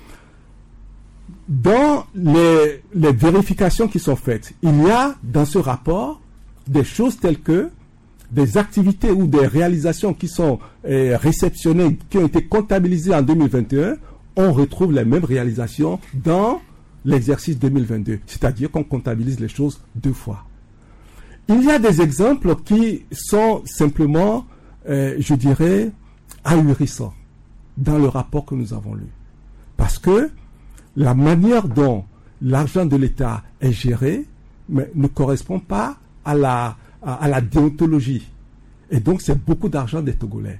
Dans les, les vérifications qui sont faites, il y a dans ce rapport des choses telles que des activités ou des réalisations qui sont euh, réceptionnées, qui ont été comptabilisées en deux mille vingt et un, on retrouve les mêmes réalisations dans l'exercice deux mille vingt-deux. C'est-à-dire qu'on comptabilise les choses deux fois. Il y a des exemples qui sont simplement, euh, je dirais, ahurissants dans le rapport que nous avons lu. Parce que la manière dont l'argent de l'État est géré mais, ne correspond pas à la, à, à la déontologie. Et donc, c'est beaucoup d'argent des Togolais.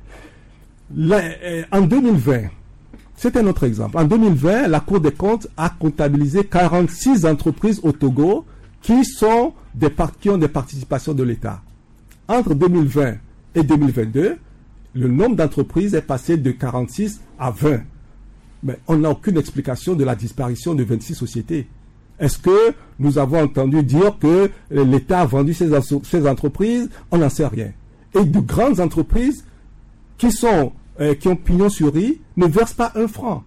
Là, euh, en deux mille vingt, c'est un autre exemple. En deux mille vingt, la Cour des comptes a comptabilisé quarante-six entreprises au Togo qui, sont des part- qui ont des participations de l'État. Entre deux mille vingt et deux mille vingt-deux, le nombre d'entreprises est passé de quarante-six à vingt. Mais on n'a aucune explication de la disparition de vingt-six sociétés. Est-ce que nous avons entendu dire que l'État a vendu ces, ces entreprises? On n'en sait rien. Et de grandes entreprises qui sont euh, qui ont pignon sur rue ne versent pas un franc.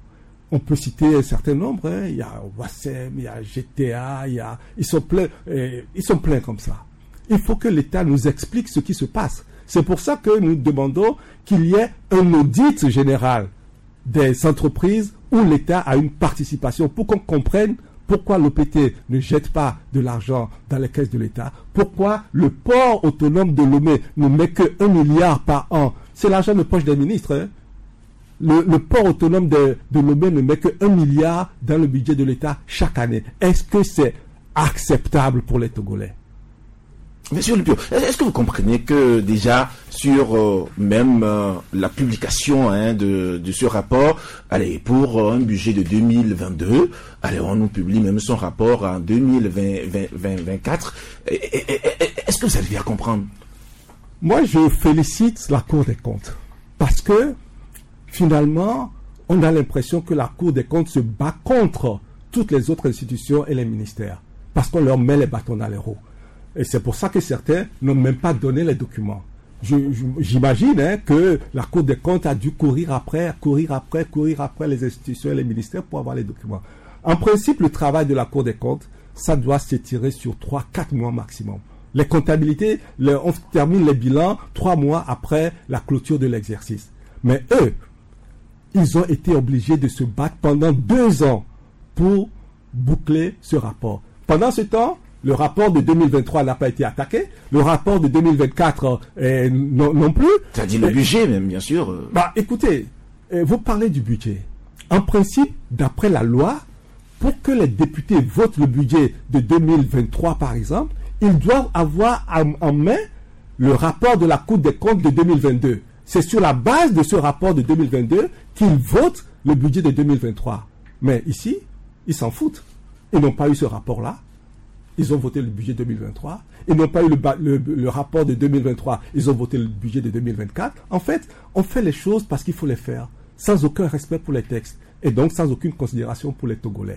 On peut citer un certain nombre. Hein. Il y a Wassem, il y a G T A, il y a, ils sont pleins, euh, ils sont pleins comme ça. Il faut que l'État nous explique ce qui se passe. C'est pour ça que nous demandons qu'il y ait un audit général des entreprises où l'État a une participation pour qu'on comprenne pourquoi l'O P T ne jette pas de l'argent dans les caisses de l'État, pourquoi le port autonome de Lomé ne met que un milliard par an. C'est l'argent de poche des ministres. Hein. Le, le port autonome de, de Lomé ne met que un milliard dans le budget de l'État chaque année. Est-ce que c'est acceptable pour les Togolais? Monsieur Lupio, est-ce que vous comprenez que déjà sur euh, même euh, la publication hein, de, de ce rapport, allez, pour euh, un budget de deux mille vingt-deux, allez, on nous publie même son rapport en deux mille vingt-quatre. Est-ce que vous arrivez à comprendre? Moi, je félicite la Cour des comptes parce que finalement, on a l'impression que la Cour des comptes se bat contre toutes les autres institutions et les ministères parce qu'on leur met les bâtons dans les roues. Et c'est pour ça que certains n'ont même pas donné les documents. Je, je, j'imagine hein, que la Cour des comptes a dû courir après, courir après, courir après les institutions et les ministères pour avoir les documents. En principe, le travail de la Cour des comptes, ça doit s'étirer sur trois, quatre mois maximum. Les comptabilités, le, on termine les bilans trois mois après la clôture de l'exercice. Mais eux, ils ont été obligés de se battre pendant deux ans pour boucler ce rapport. Pendant ce temps, le rapport de deux mille vingt-trois n'a pas été attaqué. Le rapport de deux mille vingt-quatre euh, non, non plus. C'est-à-dire le budget même, bien sûr. Euh... Bah, écoutez, euh, vous parlez du budget. En principe, d'après la loi, pour que les députés votent le budget de deux mille vingt-trois, par exemple, ils doivent avoir en, en main le rapport de la Cour des comptes de deux mille vingt-deux. C'est sur la base de ce rapport de deux mille vingt-deux qu'ils votent le budget de deux mille vingt-trois. Mais ici, ils s'en foutent. Ils n'ont pas eu ce rapport-là. Ils ont voté le budget deux mille vingt-trois. Ils n'ont pas eu le, le, le rapport de deux mille vingt-trois. Ils ont voté le budget de deux mille vingt-quatre. En fait, on fait les choses parce qu'il faut les faire, sans aucun respect pour les textes, et donc sans aucune considération pour les Togolais.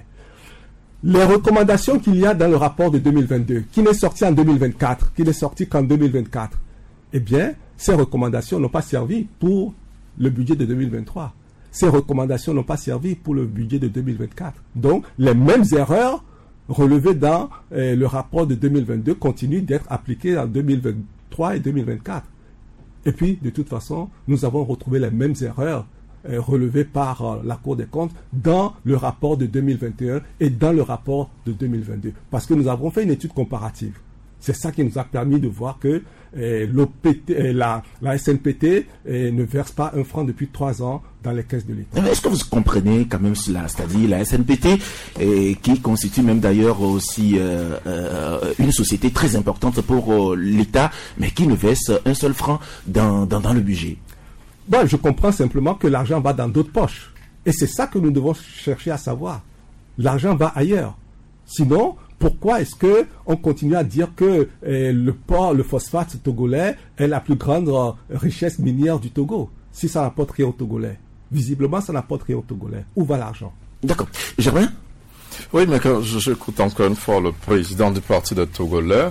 Les recommandations qu'il y a dans le rapport de deux mille vingt-deux, qui n'est sorti en deux mille vingt-quatre, qui n'est sorti qu'en deux mille vingt-quatre, eh bien, ces recommandations n'ont pas servi pour le budget de deux mille vingt-trois. ces recommandations n'ont pas servi pour le budget de deux mille vingt-quatre. Donc, les mêmes erreurs relevées dans euh, le rapport de deux mille vingt-deux continuent d'être appliquées en deux mille vingt-trois et deux mille vingt-quatre. Et puis, de toute façon, nous avons retrouvé les mêmes erreurs euh, relevées par euh, la Cour des comptes dans le rapport de deux mille vingt et un et dans le rapport de deux mille vingt-deux. Parce que nous avons fait une étude comparative. C'est ça qui nous a permis de voir que euh, l'O P T, euh, la, la S N P T euh, ne verse pas un franc depuis trois ans dans les caisses de l'État. Est-ce que vous comprenez quand même cela, c'est-à-dire la S N P T, euh, qui constitue même d'ailleurs aussi euh, euh, une société très importante pour euh, l'État, mais qui ne verse un seul franc dans, dans, dans le budget? Bon, je comprends simplement que l'argent va dans d'autres poches. Et c'est ça que nous devons chercher à savoir. L'argent va ailleurs. Sinon, pourquoi est-ce que on continue à dire que euh, le porc, le phosphate togolais est la plus grande euh, richesse minière du Togo, si ça n'apporte rien aux Togolais? Visiblement, ça n'apporte rien aux Togolais. Où va l'argent? D'accord. Germain? Oui, mais quand j'écoute encore une fois le président du parti des Togolais,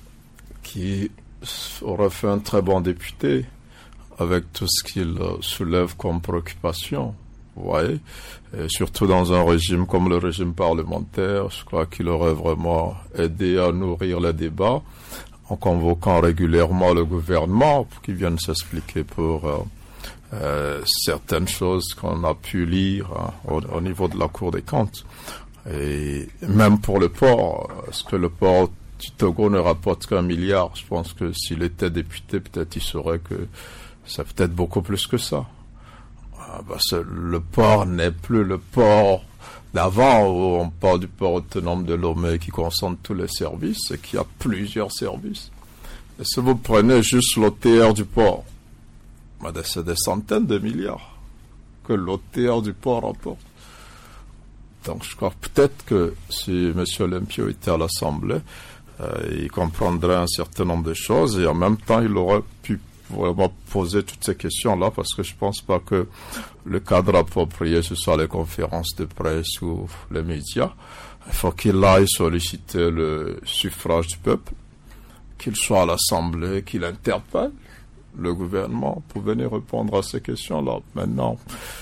qui aurait fait un très bon député avec tout ce qu'il soulève comme préoccupation. Oui, et surtout dans un régime comme le régime parlementaire, je crois qu'il aurait vraiment aidé à nourrir les débats en convoquant régulièrement le gouvernement pour qu'il vienne s'expliquer pour euh, euh, certaines choses qu'on a pu lire hein, au, au niveau de la Cour des comptes. Et même pour le port, est-ce que le port du Togo ne rapporte qu'un milliard? Je pense que s'il était député, peut-être il saurait que c'est peut-être beaucoup plus que ça. Parce que le port n'est plus le port d'avant où on parle du port autonome de Lomé qui concentre tous les services et qui a plusieurs services. Et si vous prenez juste l'O T R du port, c'est des centaines de milliards que l'O T R du port rapporte. Donc je crois peut-être que si M. Olympio était à l'Assemblée, euh, il comprendrait un certain nombre de choses et en même temps il aurait pu vraiment poser toutes ces questions-là parce que je pense pas que le cadre approprié, ce soit les conférences de presse ou les médias. Il faut qu'il aille solliciter le suffrage du peuple, qu'il soit à l'Assemblée, qu'il interpelle le gouvernement pour venir répondre à ces questions-là. Maintenant,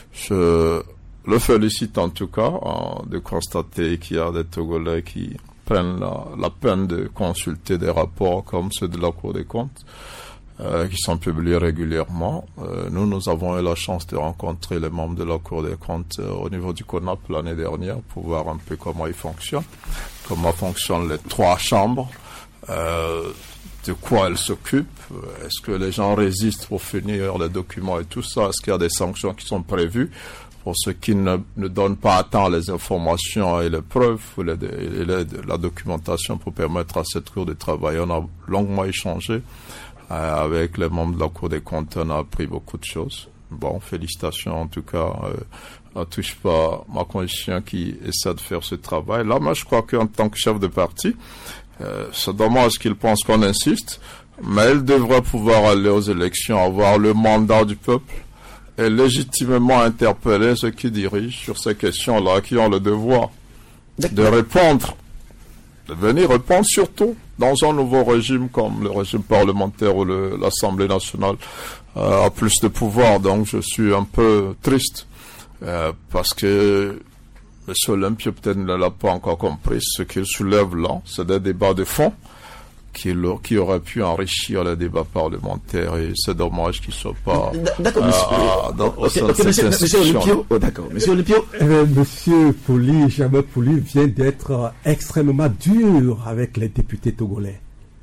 je le félicite en tout cas hein, de constater qu'il y a des Togolais qui prennent la, la peine de consulter des rapports comme ceux de la Cour des comptes. Euh, qui sont publiés régulièrement. Euh, nous, nous avons eu la chance de rencontrer les membres de la Cour des comptes euh, au niveau du CONAP l'année dernière pour voir un peu comment ils fonctionnent, comment fonctionnent les trois chambres, euh, de quoi elles s'occupent, est-ce que les gens résistent pour finir les documents et tout ça, est-ce qu'il y a des sanctions qui sont prévues pour ceux qui ne, ne donnent pas à temps les informations et les preuves ou les, et les, la documentation pour permettre à cette Cour de travailler. On a longuement échangé Euh, avec les membres de la Cour des comptes, on a appris beaucoup de choses. Bon, félicitations en tout cas. Euh, ne touche pas ma conscience qui essaie de faire ce travail. Là, moi, je crois qu'en tant que chef de parti, euh, c'est dommage qu'il pense qu'on insiste, mais il devrait pouvoir aller aux élections, avoir le mandat du peuple et légitimement interpeller ceux qui dirigent sur ces questions-là, qui ont le devoir de répondre, de venir répondre surtout dans un nouveau régime comme le régime parlementaire où le, l'Assemblée nationale euh, a plus de pouvoir. Donc je suis un peu triste euh, parce que M. Olympio peut-être ne l'a pas encore compris. Ce qu'il soulève là, c'est des débats de fond qui, qui auraient pu enrichir les débats parlementaires et c'est dommage qu'ils ne soient pas d'accord, euh, dans, au sein de cette monsieur, monsieur Olympio, oh, d'accord. Monsieur Olympio, euh, Monsieur Pouli, Germain Pouli vient d'être euh, extrêmement dur avec les députés togolais.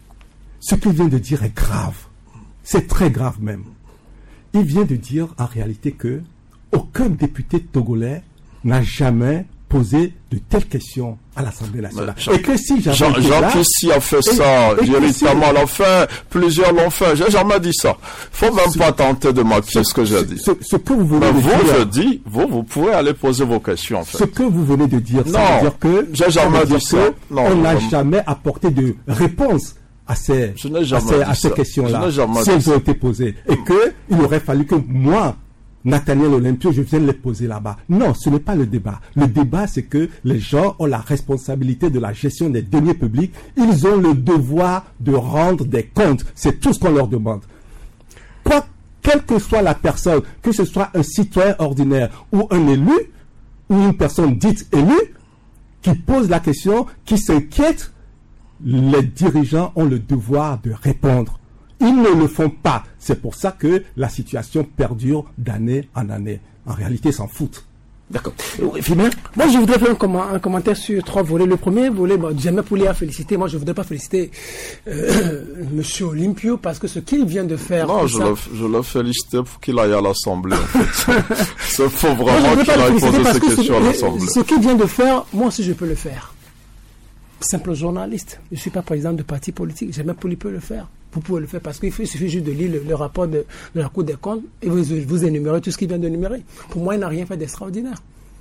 Ce qu'il vient de dire est grave. C'est très grave même. Il vient de dire en réalité que aucun député togolais n'a jamais posé de telles questions à l'Assemblée nationale. Jean, et que si j'avais Jean, Jean Kissi a fait et, ça, directement l'a fait, plusieurs l'ont fait. J'ai jamais dit ça. Faut même ce, pas tenter de maquiller ce que j'ai dit. Ce, ce que vous venez Mais de vous, dire, je dis, vous, vous pouvez aller poser vos questions. En fait. Ce que vous venez de dire, non, ça veut dire que, j'ai jamais dit ça. Non, on n'a jamais apporté de réponse à ces, à ces, à ces questions-là, si elles ont été posées. Et que il aurait fallu que moi, Nathaniel Olympio, je viens de les poser là-bas. Non, ce n'est pas le débat. Le débat, c'est que les gens ont la responsabilité de la gestion des deniers publics. Ils ont le devoir de rendre des comptes. C'est tout ce qu'on leur demande. Quoi quelle que soit la personne, que ce soit un citoyen ordinaire ou un élu, ou une personne dite élue, qui pose la question, qui s'inquiète, les dirigeants ont le devoir de répondre. Ils ne le font pas. C'est pour ça que la situation perdure d'année en année. En réalité, ils s'en foutent. D'accord. Moi, je voudrais faire un, comment, un commentaire sur trois volets. Le premier volet, bon, jamais pour les féliciter. Moi, je ne voudrais pas féliciter euh, Monsieur Olympio parce que ce qu'il vient de faire. Non, je, ça, le, je le félicite pour qu'il aille à l'Assemblée. En fait. Il faut vraiment moi, qu'il aille poser ces questions ce, à l'Assemblée. Ce qu'il vient de faire, moi aussi, je peux le faire. Simple journaliste. Je ne suis pas président de parti politique. Jamais Pouli peut le faire. Vous pouvez le faire parce qu'il suffit juste de lire le, le rapport de, de la Cour des comptes et vous, vous énumérez tout ce qu'il vient d'énumérer. Pour moi, il n'a rien fait d'extraordinaire.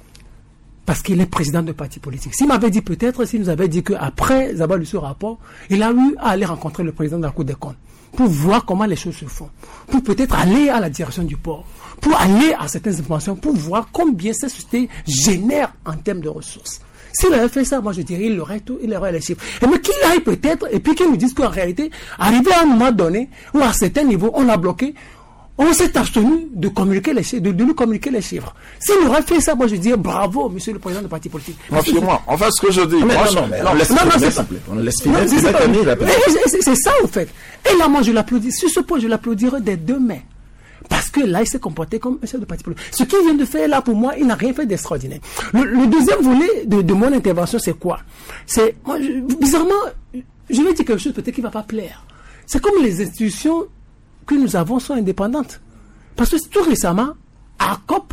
Parce qu'il est président de parti politique. S'il m'avait dit peut-être, s'il nous avait dit qu'après avoir lu ce rapport, il a eu à aller rencontrer le président de la Cour des comptes pour voir comment les choses se font. Pour peut-être aller à la direction du port. Pour aller à certaines informations, pour voir combien cette société génère en termes de ressources. S'il avait fait ça, moi je dirais, il aurait tout, il aurait les chiffres. Et mais qu'il aille peut-être, et puis qu'il nous dise qu'en réalité, arrivé à un moment donné, ou à certains niveaux, on l'a bloqué, on s'est abstenu de communiquer les chiffres, de, de nous communiquer les chiffres. S'il aurait fait ça, moi je dirais bravo, monsieur le président du parti politique. Moi, en fait, ce que je dis, mais moi, non, je... non, mais non, laisse non, non, c'est simple. On laisse finir. C'est ça, en fait. Et là, moi, je l'applaudis. Sur ce point, je l'applaudirai des deux mains. Parce que là, il s'est comporté comme un chef de parti politique. Ce qu'il vient de faire là, pour moi, il n'a rien fait d'extraordinaire. Le, le deuxième volet de, de mon intervention, c'est quoi? C'est, moi, je, bizarrement, je vais dire quelque chose peut-être qui ne va pas plaire. C'est comme les institutions que nous avons sont indépendantes. Parce que tout récemment, ARCOP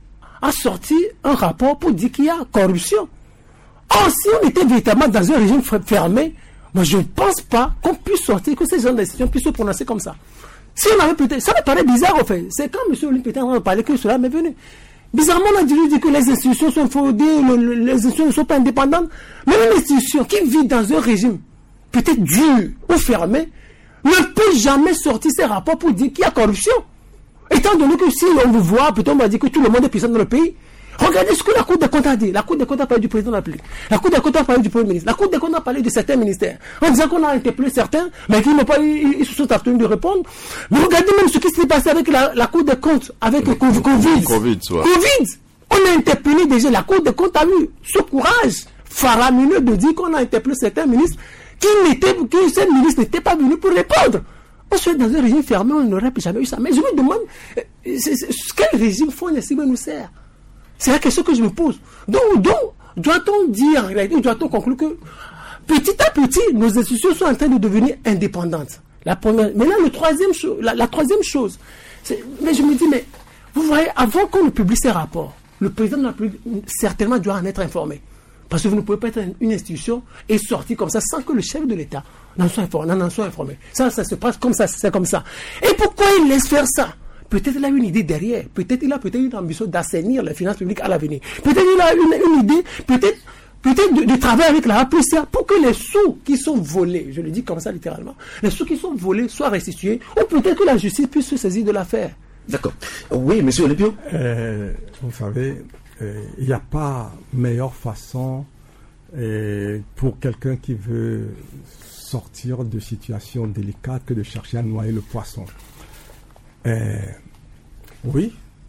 a sorti un rapport pour dire qu'il y a corruption. Or, si on était véritablement dans un régime fermé, moi, je ne pense pas qu'on puisse sortir, que ces gens d'institutions puissent se prononcer comme ça. Si on avait peut-être, ça me paraît bizarre en fait. C'est quand M. Olympio était en train de parler que cela m'est venu. Bizarrement, on a dit que les institutions sont fraudées, le, le, les institutions ne sont pas indépendantes. Mais une institution qui vit dans un régime peut-être dur ou fermé ne peut jamais sortir ses rapports pour dire qu'il y a corruption. Étant donné que si on vous voit, peut-être on va dire que tout le monde est puissant dans le pays. Regardez ce que la Cour des comptes a dit. La Cour des comptes a parlé du président de la République. La Cour des comptes a parlé du Premier ministre. La Cour des comptes a parlé de certains ministères. En disant qu'on a interpellé certains, mais qu'ils n'ont pas eu, ils se sont abstenus de répondre. Mais regardez même ce qui s'est passé avec la, la Cour des comptes, avec le Covid. Covid, Covid. Ouais. Covid. On a interpellé déjà. La Cour des comptes a eu ce courage faramineux de dire qu'on a interpellé certains ministres qui n'étaient, que ces ministres n'étaient pas venus pour répondre. On serait dans un régime fermé, on n'aurait jamais eu ça. Mais je me demande, c'est, c'est, quel régime fond nous sert? C'est la question que je me pose. Donc, donc doit-on dire en réalité, doit-on conclure que petit à petit, nos institutions sont en train de devenir indépendantes? La première. Mais là, le troisième chose, la, la troisième chose, c'est, mais je me dis, mais vous voyez, avant qu'on ne publie ces rapports, le président de la République certainement doit en être informé. Parce que vous ne pouvez pas être une institution et sortir comme ça sans que le chef de l'État n'en soit informé. N'en soit informé. Ça, ça se passe comme ça, c'est comme ça. Et pourquoi il laisse faire ça? Peut-être il a une idée derrière. Peut-être il a peut-être une ambition d'assainir les finances publiques à l'avenir. Peut-être il a une, une idée, peut-être, peut-être de, de travailler avec la A P C A pour que les sous qui sont volés, je le dis comme ça littéralement, les sous qui sont volés soient restitués, ou peut-être que la justice puisse se saisir de l'affaire. D'accord. Oui, monsieur Olympio. Euh, vous savez, euh, il n'y a pas meilleure façon euh, pour quelqu'un qui veut sortir de situations délicates que de chercher à noyer le poisson. Euh, oui,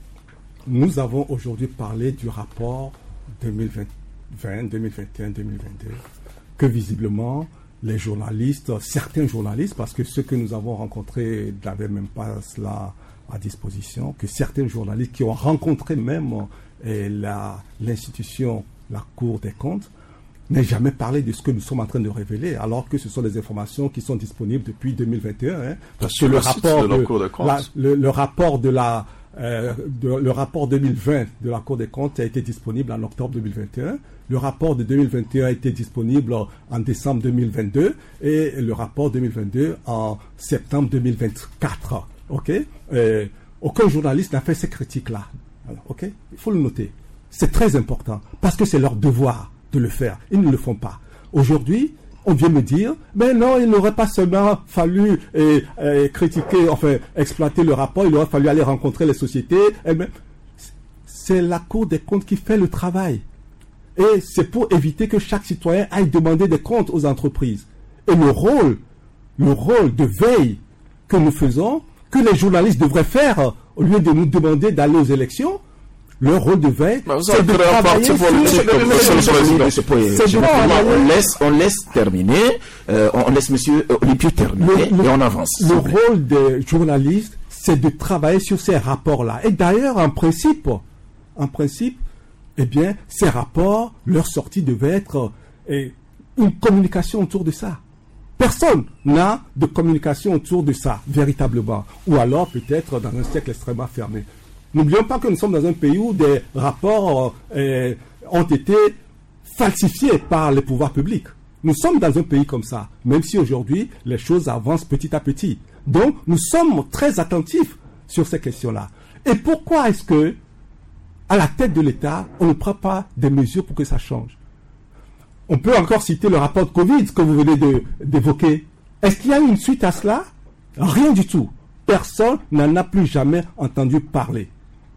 nous avons aujourd'hui parlé du rapport deux mille vingt, deux mille vingt et un, deux mille vingt-deux, que visiblement les journalistes, certains journalistes, parce que ceux que nous avons rencontrés n'avaient même pas cela à disposition, que certains journalistes qui ont rencontré même euh, la, l'institution, la Cour des comptes, n'aient jamais parlé de ce que nous sommes en train de révéler, alors que ce sont des informations qui sont disponibles depuis deux mille vingt et un. Hein, parce que le rapport, de de, la, le, le rapport de la, euh, de, le rapport deux mille vingt de la Cour des comptes a été disponible en octobre deux mille vingt et un. Le rapport de deux mille vingt et un a été disponible en décembre deux mille vingt-deux et le rapport deux mille vingt-deux en septembre deux mille vingt-quatre. Ok, euh, aucun journaliste n'a fait ces critiques-là. Alors, ok, il faut le noter. C'est très important parce que c'est leur devoir de le faire. Ils ne le font pas. Aujourd'hui, on vient me dire, mais non, il n'aurait pas seulement fallu eh, eh, critiquer, enfin, exploiter le rapport, il aurait fallu aller rencontrer les sociétés. Eh bien, c'est la Cour des comptes qui fait le travail. Et c'est pour éviter que chaque citoyen aille demander des comptes aux entreprises. Et le rôle, le rôle de veille que nous faisons, que que les journalistes devraient faire, au lieu de nous demander d'aller aux élections, leur rôle devait être c'est de travailler sur... On laisse, on laisse terminer, euh, on laisse monsieur Olympio terminer le, le, et on avance. Le rôle des journalistes, c'est de travailler sur ces rapports-là. Et d'ailleurs, en principe, en principe, eh bien, ces rapports, leur sortie devait être eh, une communication autour de ça. Personne n'a de communication autour de ça, véritablement. Ou alors, peut-être, dans un cercle extrêmement fermé. N'oublions pas que nous sommes dans un pays où des rapports euh, ont été falsifiés par les pouvoirs publics. Nous sommes dans un pays comme ça, même si aujourd'hui, les choses avancent petit à petit. Donc, nous sommes très attentifs sur ces questions-là. Et pourquoi est-ce que, à la tête de l'État, on ne prend pas des mesures pour que ça change? On peut encore citer le rapport de Covid, que vous venez de, d'évoquer. Est-ce qu'il y a eu une suite à cela? Rien du tout. Personne n'en a plus jamais entendu parler.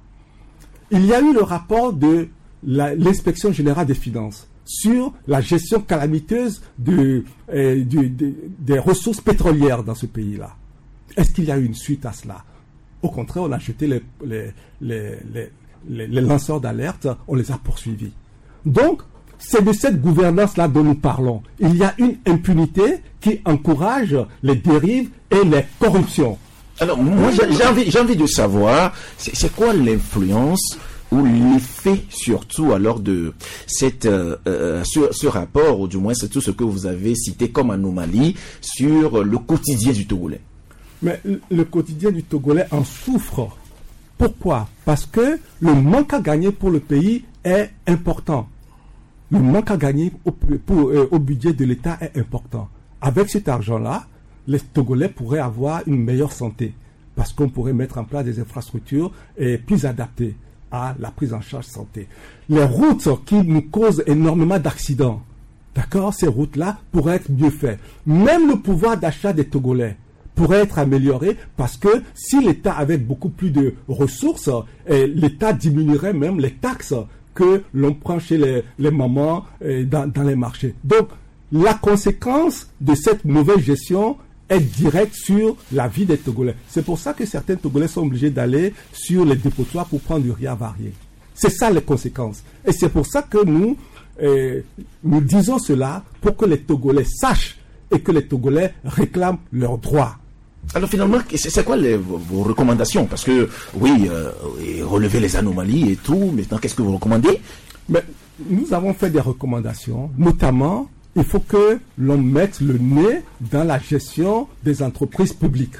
Il y a eu le rapport de la, l'inspection générale des finances sur la gestion calamiteuse de, euh, du, de, des ressources pétrolières dans ce pays-là. Est-ce qu'il y a eu une suite à cela? Au contraire, on a jeté les, les, les, les, les, les lanceurs d'alerte, on les a poursuivis. Donc, c'est de cette gouvernance-là dont nous parlons. Il y a une impunité qui encourage les dérives et les corruptions. Alors, moi, j'ai envie, j'ai envie de savoir, c'est, c'est quoi l'influence ou l'effet surtout alors de cette, euh, euh, ce, ce rapport, ou du moins c'est tout ce que vous avez cité comme anomalie sur le quotidien du Togolais? Mais le quotidien du Togolais en souffre. Pourquoi? Parce que le manque à gagner pour le pays est important. Le manque à gagner au, pour, euh, au budget de l'État est important. Avec cet argent-là, les Togolais pourraient avoir une meilleure santé parce qu'on pourrait mettre en place des infrastructures et plus adaptées à la prise en charge santé. Les routes qui nous causent énormément d'accidents, d'accord, ces routes-là pourraient être mieux faites. Même le pouvoir d'achat des Togolais pourrait être amélioré parce que si l'État avait beaucoup plus de ressources, eh, l'État diminuerait même les taxes que l'on prend chez les, les mamans eh, dans, dans les marchés. Donc, la conséquence de cette mauvaise gestion est directe sur la vie des Togolais. C'est pour ça que certains Togolais sont obligés d'aller sur les dépotoirs pour prendre du riz avarié. C'est ça les conséquences. Et c'est pour ça que nous, eh, nous disons cela pour que les Togolais sachent et que les Togolais réclament leurs droits. Alors finalement, c'est quoi les, vos recommandations? Parce que, oui, euh, relever les anomalies et tout, maintenant, qu'est-ce que vous recommandez? Mais nous avons fait des recommandations, notamment, il faut que l'on mette le nez dans la gestion des entreprises publiques.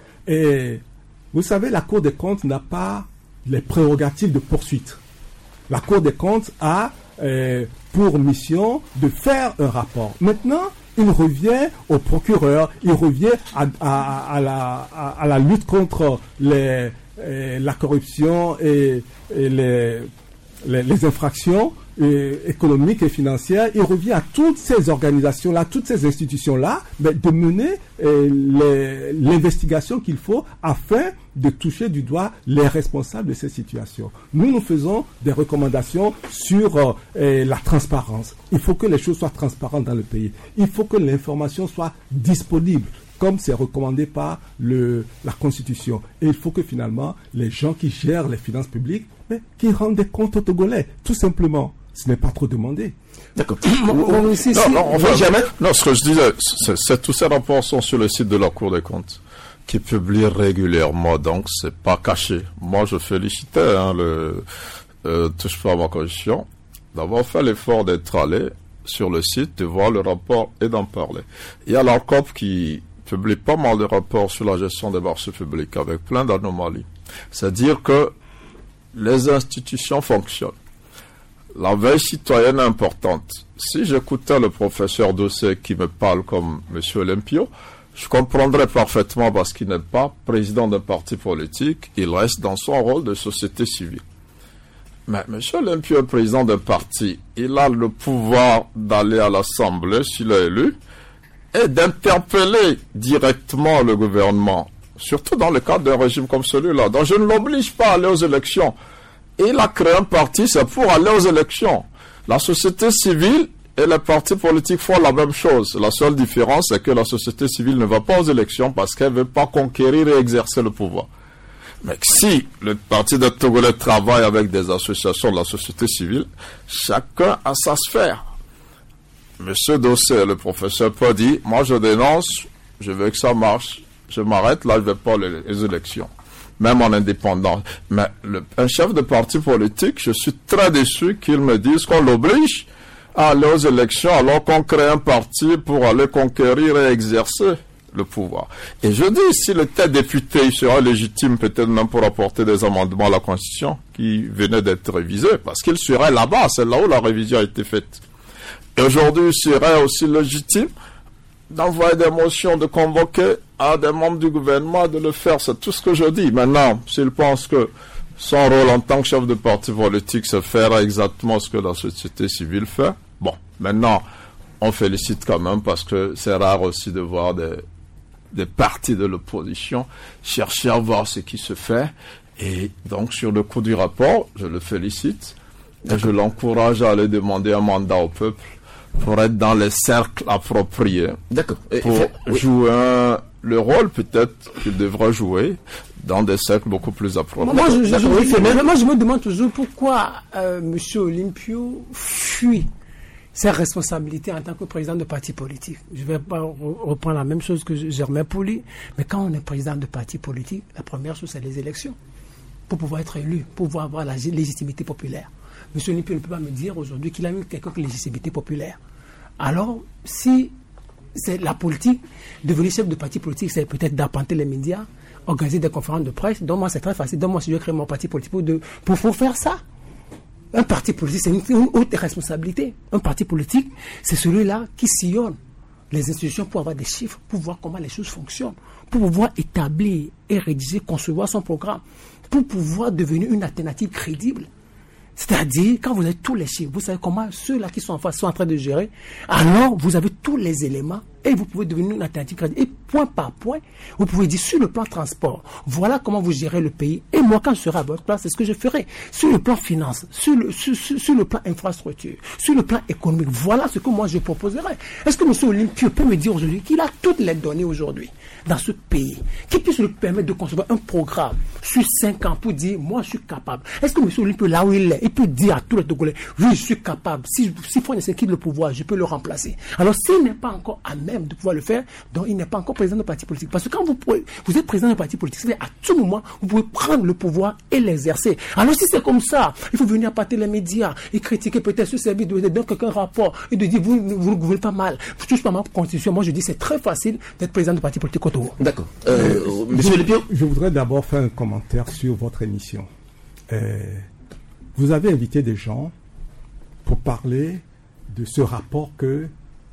Et vous savez, la Cour des comptes n'a pas les prérogatives de poursuite. La Cour des comptes a euh, pour mission de faire un rapport. Maintenant, il revient au procureur, il revient à, à, à, la, à, à la lutte contre les, euh, la corruption et, et les, les, les infractions euh, économiques et financières. Il revient à toutes ces organisations-là, toutes ces institutions-là, mais de mener euh, les, l'investigation qu'il faut afin de toucher du doigt les responsables de ces situations. Nous, nous faisons des recommandations sur euh, la transparence. Il faut que les choses soient transparentes dans le pays. Il faut que l'information soit disponible, comme c'est recommandé par le, la Constitution. Et il faut que finalement, les gens qui gèrent les finances publiques, mais qui rendent des comptes aux Togolais, tout simplement. Ce n'est pas trop demandé. D'accord. non, non, enfin, jamais. Non, ce que je disais, c'est, c'est tous ces rapports sont sur le site de la Cour des comptes, qui publie régulièrement, donc c'est pas caché. Moi, je félicitais hein, le euh, Touche pas à ma condition d'avoir fait l'effort d'être allé sur le site, de voir le rapport et d'en parler. Il y a l'ARCOP qui publie pas mal de rapports sur la gestion des marchés publics avec plein d'anomalies. C'est-à-dire que les institutions fonctionnent. La veille citoyenne est importante. Si j'écoutais le professeur Dossé qui me parle comme M. Olympio, je comprendrais parfaitement parce qu'il n'est pas président d'un parti politique, il reste dans son rôle de société civile. Mais M. Olympio est président d'un parti, il a le pouvoir d'aller à l'Assemblée s'il est élu et d'interpeller directement le gouvernement, surtout dans le cadre d'un régime comme celui-là. Donc je ne l'oblige pas à aller aux élections. Il a créé un parti, c'est pour aller aux élections. La société civile, et les partis politiques font la même chose. La seule différence, c'est que la société civile ne va pas aux élections parce qu'elle ne veut pas conquérir et exercer le pouvoir. Mais si le parti de Togolais travaille avec des associations de la société civile, chacun a sa sphère. Monsieur Dossé, le professeur peut dire, moi je dénonce, je veux que ça marche, je m'arrête là, je ne vais pas les, les élections, même en indépendant. Mais le, un chef de parti politique, je suis très déçu qu'il me dise qu'on l'oblige à aller aux élections alors qu'on crée un parti pour aller conquérir et exercer le pouvoir. Et je dis, si le tel député il sera légitime peut-être même pour apporter des amendements à la Constitution qui venaient d'être révisés, parce qu'il serait là-bas, c'est là où la révision a été faite. Et aujourd'hui, il serait aussi légitime d'envoyer des motions, de convoquer à des membres du gouvernement de le faire. C'est tout ce que je dis. Maintenant, s'il pense que son rôle en tant que chef de parti politique, c'est faire exactement ce que la société civile fait, bon, maintenant, on félicite quand même parce que c'est rare aussi de voir des des partis de l'opposition chercher à voir ce qui se fait. Et donc, sur le coup du rapport, je le félicite et je l'encourage à aller demander un mandat au peuple pour être dans les cercles appropriés. D'accord. Pour fait, oui. jouer un, le rôle peut-être qu'il devrait jouer dans des cercles beaucoup plus appropriés. Moi, je, je, je, je, moi, je me demande toujours pourquoi euh, M. Olympio fuit ses responsabilités en tant que président de parti politique. Je vais pas reprendre la même chose que Germain Pouli, mais quand on est président de parti politique, la première chose, c'est les élections. Pour pouvoir être élu, pour pouvoir avoir la légitimité populaire. M. Olympio ne peut pas me dire aujourd'hui qu'il a eu quelconque légitimité populaire. Alors, si c'est la politique, devenir chef de parti politique, c'est peut-être d'apporter les médias, organiser des conférences de presse. Donc moi, c'est très facile. Donc moi, si je crée mon parti politique pour, de, pour, pour faire ça. Un parti politique, c'est une, une haute responsabilité. Un parti politique, c'est celui-là qui sillonne les institutions pour avoir des chiffres, pour voir comment les choses fonctionnent, pour pouvoir établir et rédiger, concevoir son programme, pour pouvoir devenir une alternative crédible. C'est-à-dire, quand vous avez tous les chiffres, vous savez comment ceux-là qui sont en face sont en train de gérer, alors vous avez tous les éléments et vous pouvez devenir une alternative crédible. Et point par point, vous pouvez dire sur le plan transport, voilà comment vous gérez le pays. Et moi, quand je serai à votre place, c'est ce que je ferai. Sur le plan finance, sur le, sur, sur, sur le plan infrastructure, sur le plan économique, voilà ce que moi je proposerai. Est-ce que M. Olympio peut me dire aujourd'hui qu'il a toutes les données aujourd'hui dans ce pays, qui puisse lui permettre de concevoir un programme sur cinq ans pour dire, moi je suis capable. Est-ce que M. Olympio, là où il est, il peut dire à tous les Togolais, oui, je suis capable. Si, si faut essayer quitte le pouvoir, je peux le remplacer. Alors, s'il n'est pas encore à même de pouvoir le faire, donc il n'est pas encore président de parti politique. Parce que quand vous, pouvez, vous êtes président de parti politique, c'est à tout moment, vous pouvez prendre le pouvoir et l'exercer. Alors, si c'est comme ça, il faut venir appâter les médias et critiquer peut-être ce service, de donner quelqu'un rapport et de dire, vous, vous ne gouvernez pas mal, vous touchez pas ma constitution. Moi, je dis, c'est très facile d'être président de parti politique au Togo. D'accord. Euh, euh, Monsieur Olympio, je voudrais d'abord faire un commentaire sur votre émission. Euh, Vous avez invité des gens pour parler de ce rapport que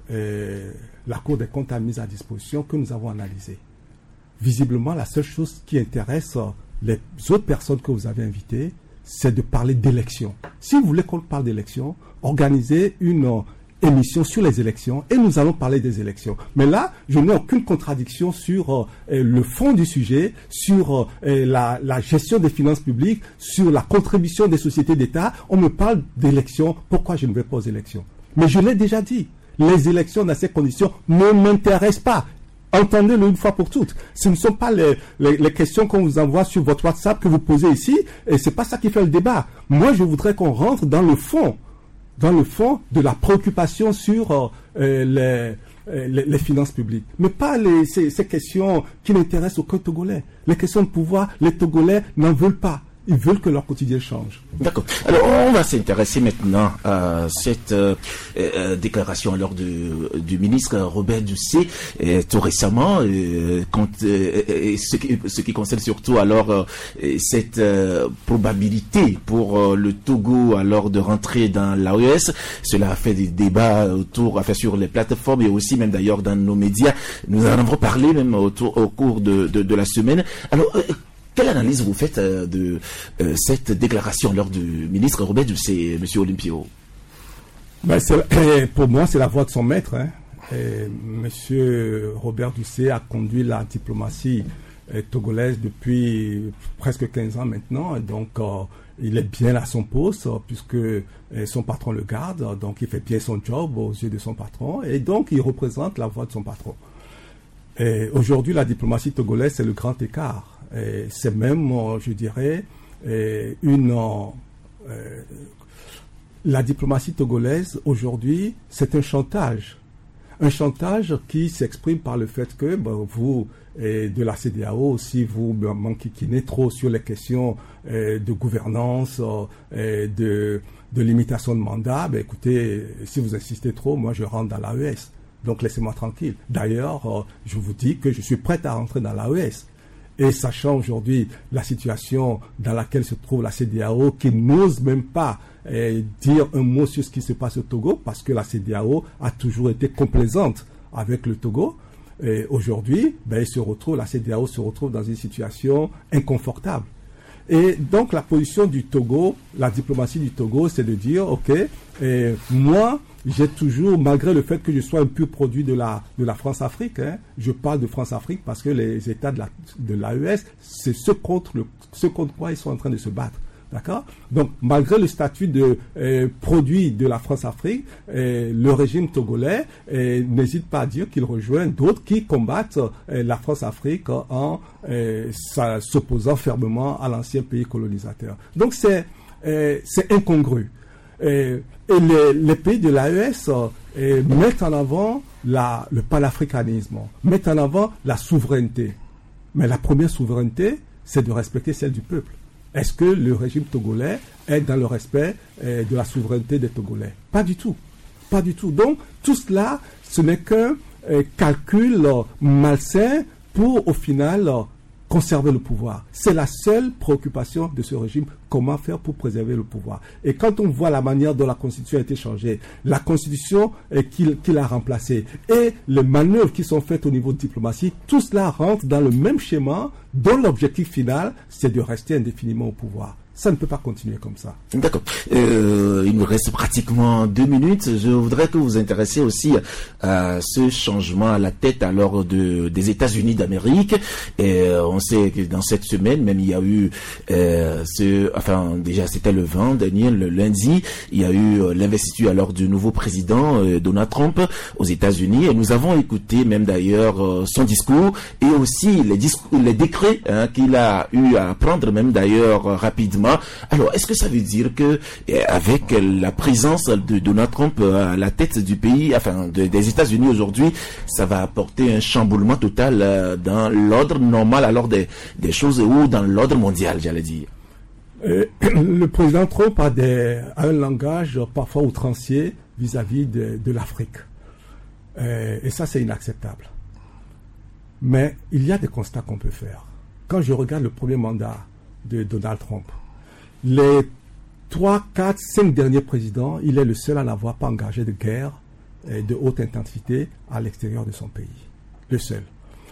euh, la Cour des comptes a mis à disposition, que nous avons analysé. Visiblement, la seule chose qui intéresse les autres personnes que vous avez invitées, c'est de parler d'élections. Si vous voulez qu'on parle d'élections, organisez une euh, émission sur les élections et nous allons parler des élections. Mais là, je n'ai aucune contradiction sur euh, le fond du sujet, sur euh, la, la gestion des finances publiques, sur la contribution des sociétés d'État. On me parle d'élections. Pourquoi je ne vais pas aux élections? Mais je l'ai déjà dit. Les élections dans ces conditions ne m'intéressent pas. Entendez-le une fois pour toutes. Ce ne sont pas les, les, les questions qu'on vous envoie sur votre WhatsApp que vous posez ici. Et c'est pas ça qui fait le débat. Moi, je voudrais qu'on rentre dans le fond. dans le fond de la préoccupation sur euh, les, les, les finances publiques. Mais pas les, ces, ces questions qui n'intéressent aucun Togolais. Les questions de pouvoir, les Togolais n'en veulent pas. Ils veulent que leur quotidien change. D'accord. Alors, on va s'intéresser maintenant à cette euh, euh, déclaration alors du, du ministre Robert Dussé, euh, tout récemment, euh, quand, euh, ce, qui, ce qui concerne surtout alors euh, cette euh, probabilité pour euh, le Togo alors de rentrer dans l'A E S. Cela a fait des débats autour, enfin sur les plateformes et aussi même d'ailleurs dans nos médias. Nous en avons parlé même autour, au cours de, de, de la semaine. Alors, euh, quelle analyse vous faites euh, de euh, cette déclaration lors du ministre Robert Dussé, M. Olympio? Ben, c'est, pour moi, c'est la voix de son maître. Hein. M. Robert Dussé a conduit la diplomatie togolaise depuis presque quinze ans maintenant. Et donc, euh, il est bien à son poste euh, puisque euh, son patron le garde. Donc, il fait bien son job aux yeux de son patron. Et donc, il représente la voix de son patron. Et aujourd'hui, la diplomatie togolaise, c'est le grand écart. Et c'est même, euh, je dirais, euh, une... Euh, la diplomatie togolaise, aujourd'hui, c'est un chantage. Un chantage qui s'exprime par le fait que ben, vous, et de la C D A O, si vous m'enquiquinez trop sur les questions euh, de gouvernance, euh, de, de limitation de mandat, ben, écoutez, si vous insistez trop, moi je rentre dans l'A E S. Donc laissez-moi tranquille. D'ailleurs, euh, je vous dis que je suis prêt à rentrer dans l'A E S. Et sachant aujourd'hui la situation dans laquelle se trouve la C D A O, qui n'ose même pas eh, dire un mot sur ce qui se passe au Togo, parce que la C D A O a toujours été complaisante avec le Togo. Et aujourd'hui, ben, il se retrouve, la C D A O se retrouve dans une situation inconfortable. Et donc la position du Togo, la diplomatie du Togo, c'est de dire, ok, eh, moi, j'ai toujours, malgré le fait que je sois un pur produit de la, de la France-Afrique, hein, je parle de France-Afrique parce que les États de la, de l'A E S, c'est ce contre, le, ce contre quoi ils sont en train de se battre. D'accord? Donc, malgré le statut de euh, produit de la France-Afrique, euh, le régime togolais euh, n'hésite pas à dire qu'il rejoint d'autres qui combattent euh, la France-Afrique en euh, sa, s'opposant fermement à l'ancien pays colonisateur. Donc, c'est, euh, c'est incongru. Et, et les, les pays de l'A E S euh, mettent en avant la, le panafricanisme, mettent en avant la souveraineté. Mais la première souveraineté, c'est de respecter celle du peuple. Est-ce que le régime togolais est dans le respect euh, de la souveraineté des Togolais? Pas du tout. Pas du tout. Donc, tout cela, ce n'est qu'un euh, calcul euh, malsain pour, au final, euh, conserver le pouvoir. C'est la seule préoccupation de ce régime, comment faire pour préserver le pouvoir. Et quand on voit la manière dont la Constitution a été changée, la Constitution euh, qu'il, qu'il a remplacée, et les manœuvres qui sont faites au niveau de diplomatie, tout cela rentre dans le même schéma dont l'objectif final, c'est de rester indéfiniment au pouvoir. Ça ne peut pas continuer comme ça. D'accord. Euh, il nous reste pratiquement deux minutes. Je voudrais que vous vous intéressiez aussi à ce changement à la tête alors de, des États-Unis d'Amérique. Et euh, on sait que dans cette semaine, même il y a eu euh, ce, enfin déjà c'était le vingt dernier, le lundi, il y a eu euh, l'investiture alors du nouveau président euh, Donald Trump aux États-Unis. Et nous avons écouté même d'ailleurs euh, son discours et aussi les, discours, les décrets hein, qu'il a eu à prendre même d'ailleurs euh, rapidement. Alors, est-ce que ça veut dire que, avec la présence de Donald Trump à la tête du pays, enfin de, des États-Unis aujourd'hui, ça va apporter un chamboulement total dans l'ordre normal, alors des, des choses, ou dans l'ordre mondial, j'allais dire? Euh, le président Trump a, des, a un langage parfois outrancier vis-à-vis de, de l'Afrique. Euh, et ça, c'est inacceptable. Mais il y a des constats qu'on peut faire. Quand je regarde le premier mandat de Donald Trump, les trois, quatre, cinq derniers présidents, il est le seul à n'avoir pas engagé de guerre eh, de haute intensité à l'extérieur de son pays. Le seul.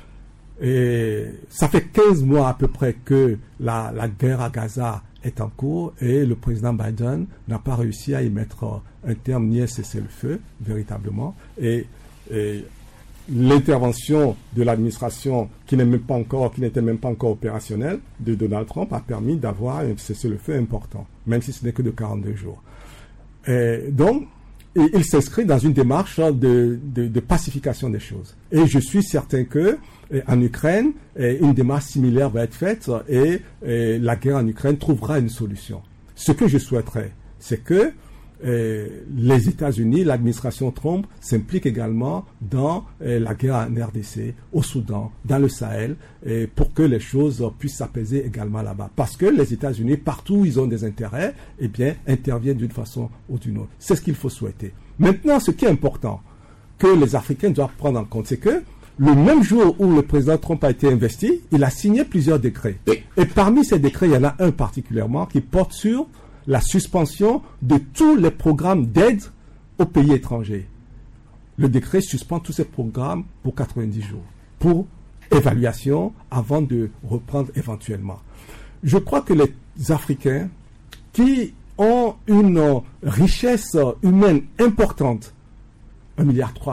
Et ça fait quinze mois à peu près que la, la guerre à Gaza est en cours et le président Biden n'a pas réussi à y mettre un terme ni à cesser le feu, véritablement. Et, et l'intervention de l'administration qui n'est même pas encore, qui n'était même pas encore opérationnelle de Donald Trump a permis d'avoir un cessez-le-feu important, même si ce n'est que de quarante-deux jours. Et donc, il, il s'inscrit dans une démarche de, de, de pacification des choses. Et je suis certain que en Ukraine, une démarche similaire va être faite et, et la guerre en Ukraine trouvera une solution. Ce que je souhaiterais, c'est que Euh, les États-Unis, l'administration Trump s'implique également dans euh, la guerre en R D C, au Soudan, dans le Sahel, euh, pour que les choses puissent s'apaiser également là-bas. Parce que les États-Unis, partout où ils ont des intérêts, eh bien, interviennent d'une façon ou d'une autre. C'est ce qu'il faut souhaiter. Maintenant, ce qui est important, que les Africains doivent prendre en compte, c'est que le même jour où le président Trump a été investi, il a signé plusieurs décrets. Et parmi ces décrets, il y en a un particulièrement qui porte sur la suspension de tous les programmes d'aide aux pays étrangers. Le décret suspend tous ces programmes pour quatre-vingt-dix jours, pour évaluation avant de reprendre éventuellement. Je crois que les Africains qui ont une richesse humaine importante, un milliard trois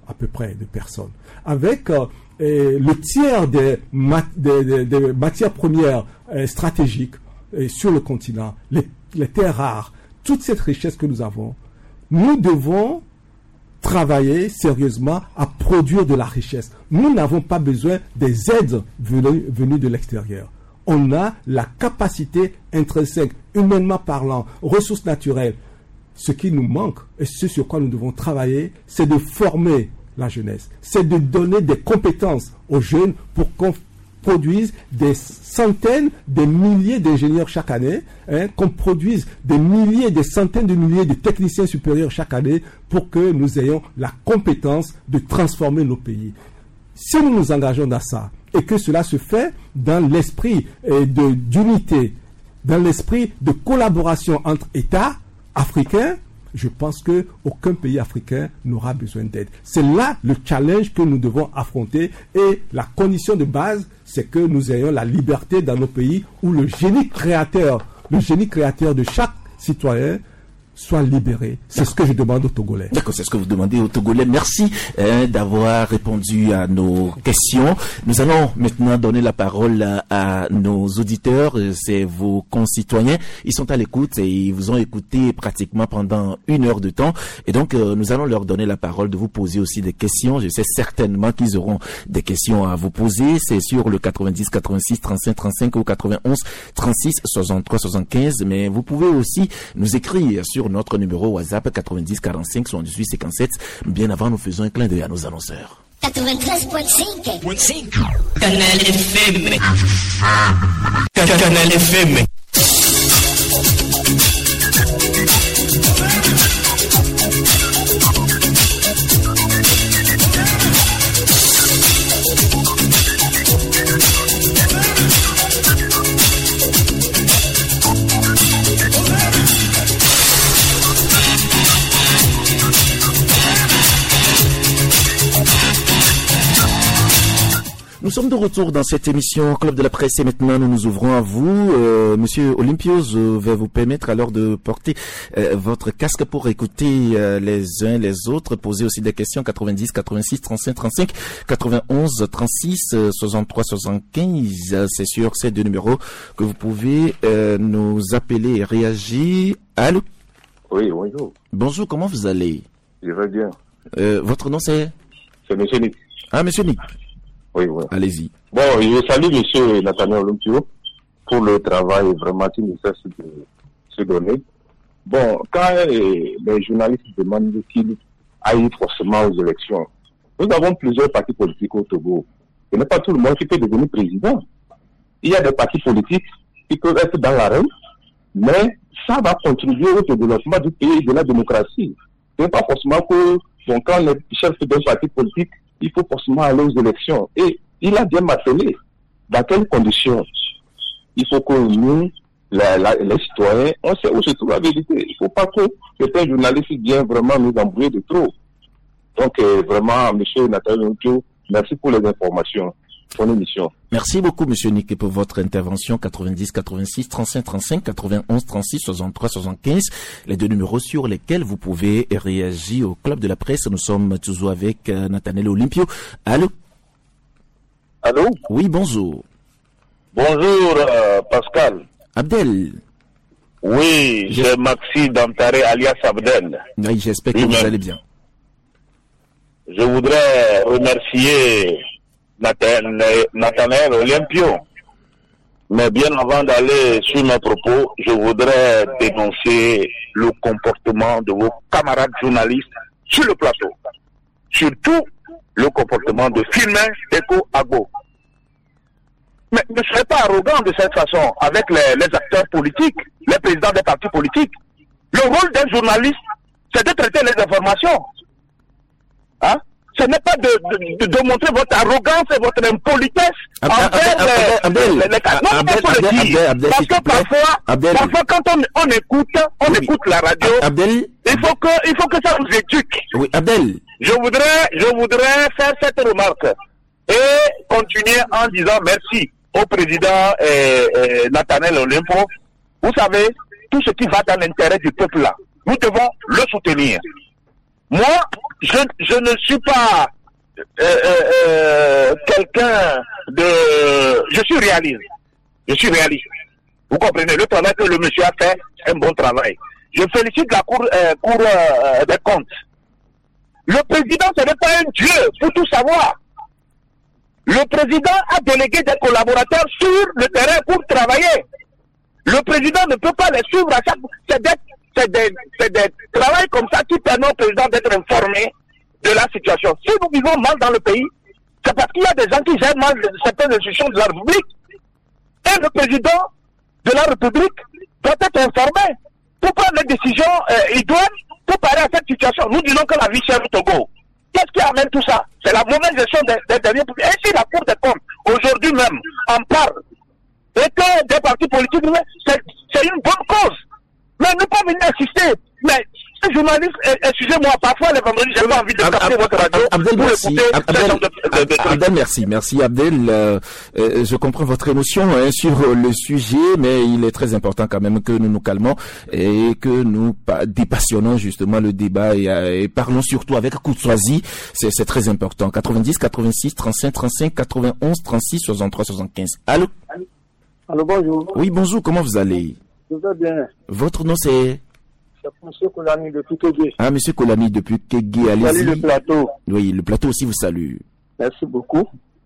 à peu près de personnes, avec euh, et le tiers des, mat- des, des, des matières premières euh, stratégiques euh, sur le continent, les, les terres rares, toute cette richesse que nous avons, nous devons travailler sérieusement à produire de la richesse. Nous n'avons pas besoin des aides venues, venues de l'extérieur. On a la capacité intrinsèque, humainement parlant, ressources naturelles. Ce qui nous manque, et ce sur quoi nous devons travailler, c'est de former la jeunesse. C'est de donner des compétences aux jeunes pour qu'on produise des centaines, des milliers d'ingénieurs chaque année, hein, qu'on produise des milliers, des centaines de milliers de techniciens supérieurs chaque année pour que nous ayons la compétence de transformer nos pays. Si nous nous engageons dans ça, et que cela se fait dans l'esprit euh, de, d'unité, dans l'esprit de collaboration entre États africains, je pense qu'aucun pays africain n'aura besoin d'aide. C'est là le challenge que nous devons affronter, et la condition de base, c'est que nous ayons la liberté dans nos pays où le génie créateur, le génie créateur de chaque citoyen soit libéré. C'est D'accord. ce que je demande aux Togolais. D'accord, c'est ce que vous demandez aux Togolais. Merci hein, d'avoir répondu à nos questions. Nous allons maintenant donner la parole à, à nos auditeurs. C'est vos concitoyens. Ils sont à l'écoute et ils vous ont écouté pratiquement pendant une heure de temps. Et donc, euh, nous allons leur donner la parole de vous poser aussi des questions. Je sais certainement qu'ils auront des questions à vous poser. C'est sur le quatre-vingt-dix, quatre-vingt-six, trente-cinq, trente-cinq ou quatre-vingt-onze, trente-six, soixante-trois, soixante-quinze. Mais vous pouvez aussi nous écrire sur notre numéro WhatsApp quatre-vingt-dix, quarante-cinq, soixante-dix-huit, cinquante-sept. Bien avant, nous faisons un clin d'œil à nos annonceurs. quatre-vingt-treize virgule cinq Canal F M. Canal F M. Nous sommes de retour dans cette émission Club de la Presse et maintenant nous nous ouvrons à vous. Euh, Monsieur Olympios, je vais vous permettre alors de porter euh, votre casque pour écouter euh, les uns les autres, poser aussi des questions. Quatre-vingt-dix, quatre-vingt-six, trente-cinq, trente-cinq, quatre-vingt-onze, trente-six, soixante-trois, soixante-quinze. C'est sur ces deux numéros que vous pouvez euh, nous appeler et réagir. Allô? Oui, bonjour. Bonjour, comment vous allez? Je vais bien. Euh, votre nom c'est? C'est Monsieur Nick. Ah, Monsieur Nick. Oui, oui. Allez-y. Bon, je salue Monsieur Nathaniel Olympio pour le travail vraiment qu'il nous fait de se donner. Bon, quand euh, les journalistes demandent qu'il aille forcément aux élections, nous avons plusieurs partis politiques au Togo. Ce n'est pas tout le monde qui peut devenir président. Il y a des partis politiques qui peuvent être dans l'arène, mais ça va contribuer au développement du pays et de la démocratie. Ce n'est pas forcément que, bon, quand on est chef d'un parti politique, il faut forcément aller aux élections. Et il a bien martelé. Dans quelles conditions? Il faut que nous, la, la, les citoyens, on sait où se trouve la vérité. Il ne faut pas que certains journalistes viennent vraiment nous embrouiller de trop. Donc, euh, vraiment, M. Nathalie Olympio, merci pour les informations. Bonne émission. Merci beaucoup, Monsieur Nick, pour votre intervention. quatre-vingt-dix, quatre-vingt-six, trente-cinq, trente-cinq, quatre-vingt-onze, trente-six, soixante-trois, soixante-quinze. Les deux numéros sur lesquels vous pouvez réagir au Club de la Presse. Nous sommes toujours avec euh, Nathaniel Olympio. Allô? Allô? Oui, bonjour. Bonjour, euh, Pascal. Abdel. Oui, Je... c'est Maxi Dantaré, alias Abdel. Oui, j'espère que Oui, vous même. allez bien. Je voudrais remercier Nathaniel Olympio. Mais bien avant d'aller sur mes propos, je voudrais dénoncer le comportement de vos camarades journalistes sur le plateau. Surtout le comportement de Firmin Eko Agbo. Mais ne soyez pas arrogant de cette façon avec les, les acteurs politiques, les présidents des partis politiques. Le rôle d'un journaliste, c'est de traiter les informations. Hein? Ce n'est pas de, de, de, de montrer votre arrogance et votre impolitesse envers les, les, les, les cas. Non, il faut le dire. Parce que parfois, parfois quand on, on écoute, on oui. écoute la radio, Abdel, il faut que, il faut que ça nous éduque. Oui, Abdel. Je voudrais, je voudrais faire cette remarque et continuer en disant merci au président eh, eh, Nathaniel Olympio. Vous savez, tout ce qui va dans l'intérêt du peuple là, nous devons le soutenir. Moi, je, je ne suis pas euh, euh, euh, quelqu'un de... Je suis réaliste. Je suis réaliste. Vous comprenez, le travail que le monsieur a fait, c'est un bon travail. Je félicite la Cour, euh, cour euh, des comptes. Le président, ce n'est pas un dieu, pour tout savoir. Le président a délégué des collaborateurs sur le terrain pour travailler. Le président ne peut pas les suivre à chaque... C'est des, c'est des, c'est des travail comme ça qui permet au président d'être informé de la situation. Si nous vivons mal dans le pays, c'est parce qu'il y a des gens qui gèrent mal certaines institutions de la République. Et le président de la République doit être informé pour prendre les décisions euh, idoines pour parer à cette situation. Nous disons que la vie chère au Togo. Qu'est-ce qui amène tout ça? C'est la mauvaise gestion des, des derniers publics. Et si la Cour des comptes, aujourd'hui même, en parle, et que des partis politiques, c'est, c'est une bonne cause. Mais ne pas venir assister. Mais ces journalistes, excusez-moi, parfois les vendredis, j'ai pas envie de capter votre radio. Abdel, merci. Abdel, Abdel, merci. Merci, Abdel. Euh, euh, je comprends votre émotion hein, sur le sujet, mais il est très important quand même que nous nous calmons et que nous dépassionnons justement le débat et, et parlons surtout avec courtoisie. C'est, c'est très important. quatre-vingt-dix, quatre-vingt-six, trente-cinq, trente-cinq, quatre-vingt-onze, trente-six, soixante-trois, soixante-quinze. Allô? Allô, bonjour. Oui, bonjour. Comment vous allez? Je vais bien. Votre nom c'est? C'est M. Kolami depuis Kégué. Ah, M. Kolami depuis Kégué, allez-y. Salut le plateau. Oui, le plateau aussi vous salue. Merci beaucoup.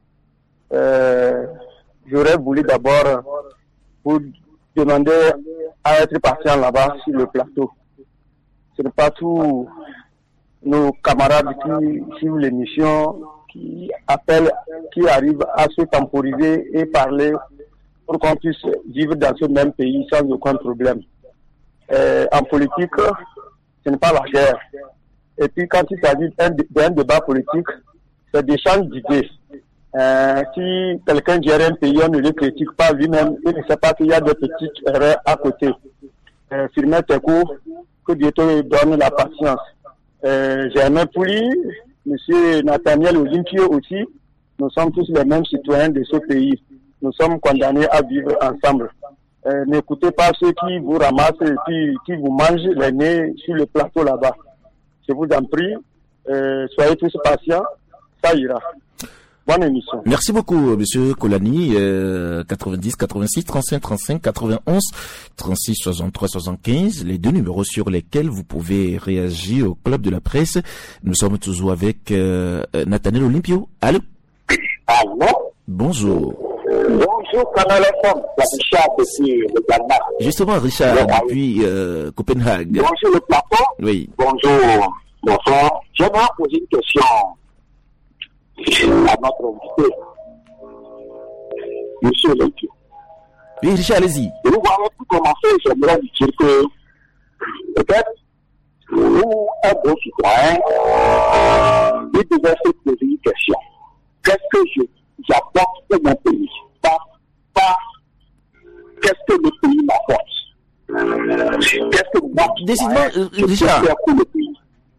Euh, j'aurais voulu d'abord vous demander à être patient là-bas sur le plateau. Ce n'est pas tous nos camarades qui suivent l'émission, qui appellent, qui arrivent à se temporiser et parler pour qu'on puisse vivre dans ce même pays sans aucun problème. Euh, en politique, ce n'est pas la guerre. Et puis quand il s'agit d'un, d'un débat politique, c'est des échanges d'idées. Euh, si quelqu'un gère un pays, on ne le critique pas lui-même, il ne sait pas qu'il y a des petites erreurs à côté. Euh, Firmin Tekou, que Dieu te donne la patience. Euh, Germain Pouli, M. Nathaniel Olympio aussi, nous sommes tous les mêmes citoyens de ce pays. Nous sommes condamnés à vivre ensemble. Euh, n'écoutez pas ceux qui vous ramassent et qui, qui vous mangent les nez sur le plateau là-bas. Je vous en prie, euh, soyez tous patients, ça ira. Bonne émission. Merci beaucoup, Monsieur Kolani. Euh, quatre-vingt-dix, quatre-vingt-six, trente-cinq, trente-cinq, quatre-vingt-onze, trente-six, soixante-trois, soixante-quinze. Les deux numéros sur lesquels vous pouvez réagir au Club de la Presse. Nous sommes toujours avec euh, Nathaniel Olympio. Allô? Allô? Bonjour. Bonjour, Canal F M, Richard depuis le Ghana. Justement, Richard, oui, depuis euh, Copenhague. Bonjour le plateau. Oui. Bonjour, bonsoir. J'aimerais poser une question à notre invité. Monsieur Olympio. Oui, Richard, allez-y. Et nous allons tout commencer, j'aimerais vous dire que peut-être nous, un bon citoyen, il devait se poser une question. Qu'est-ce que je j'apporte pour mon pays? Pas, pas qu'est-ce que le pays m'apporte? Qu'est-ce que moi, décidément, euh, Richard. Pour le pays?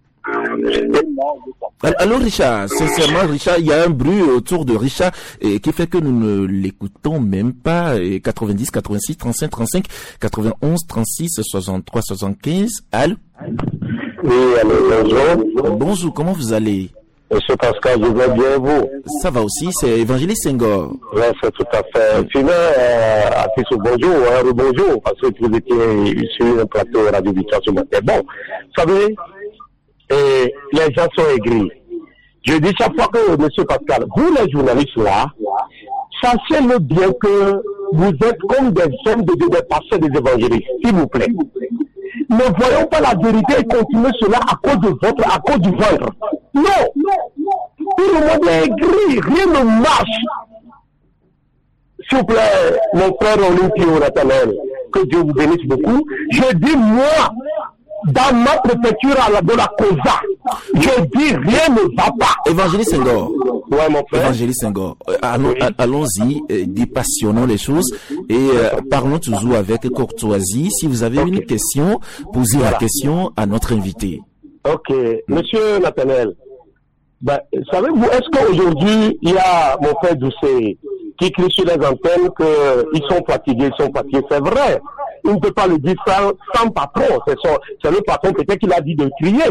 Alors Richard, sincèrement Richard, il y a un bruit autour de Richard et qui fait que nous ne l'écoutons même pas. Et quatre-vingt-dix, quatre-vingt-six, trente-cinq, trente-cinq, quatre-vingt-onze, trente-six, soixante-trois, soixante-quinze. Allô? Oui, allô, bonjour. Bonjour, comment vous allez? Monsieur Pascal, je vais bien vous. Ça va aussi, c'est Évangéliste Senghor. Oui, c'est tout à fait. Sinon, euh, à titre bonjour, hein, bonjour, parce que vous étiez sur un plateau radio Victoire ce matin. Bon, vous savez, et les gens sont aigris. Je dis chaque fois que, monsieur Pascal, vous les journalistes là, sachez-le bien que vous êtes comme des hommes de des pasteurs des évangélistes, s'il vous plaît. Ne voyons pas la vérité et continuer cela à cause de votre, à cause du ventre. Non! Tout le monde est aigri, rien ne marche. S'il vous plaît, mon frère Olympio Nathaniel, que Dieu vous bénisse beaucoup. Je dis moi, dans ma préfecture à la, de la Cosa, je dis rien ne va pas. Évangéliste Senghor. Ouais, mon frère. Évangéliste Senghor. Euh, allons, oui. Allons-y, euh, dépassionnons les choses et euh, parlons toujours avec courtoisie. Si vous avez okay. une question, posez voilà. la question à notre invité. Ok. Monsieur Nathaniel, ben, savez-vous, est-ce qu'aujourd'hui, il y a mon frère Doucet qui crie sur les antennes qu'ils sont fatigués, ils sont fatigués. C'est vrai. Il ne peut pas le dire sans, sans patron. C'est, son, c'est le patron peut-être qui l'a dit de crier.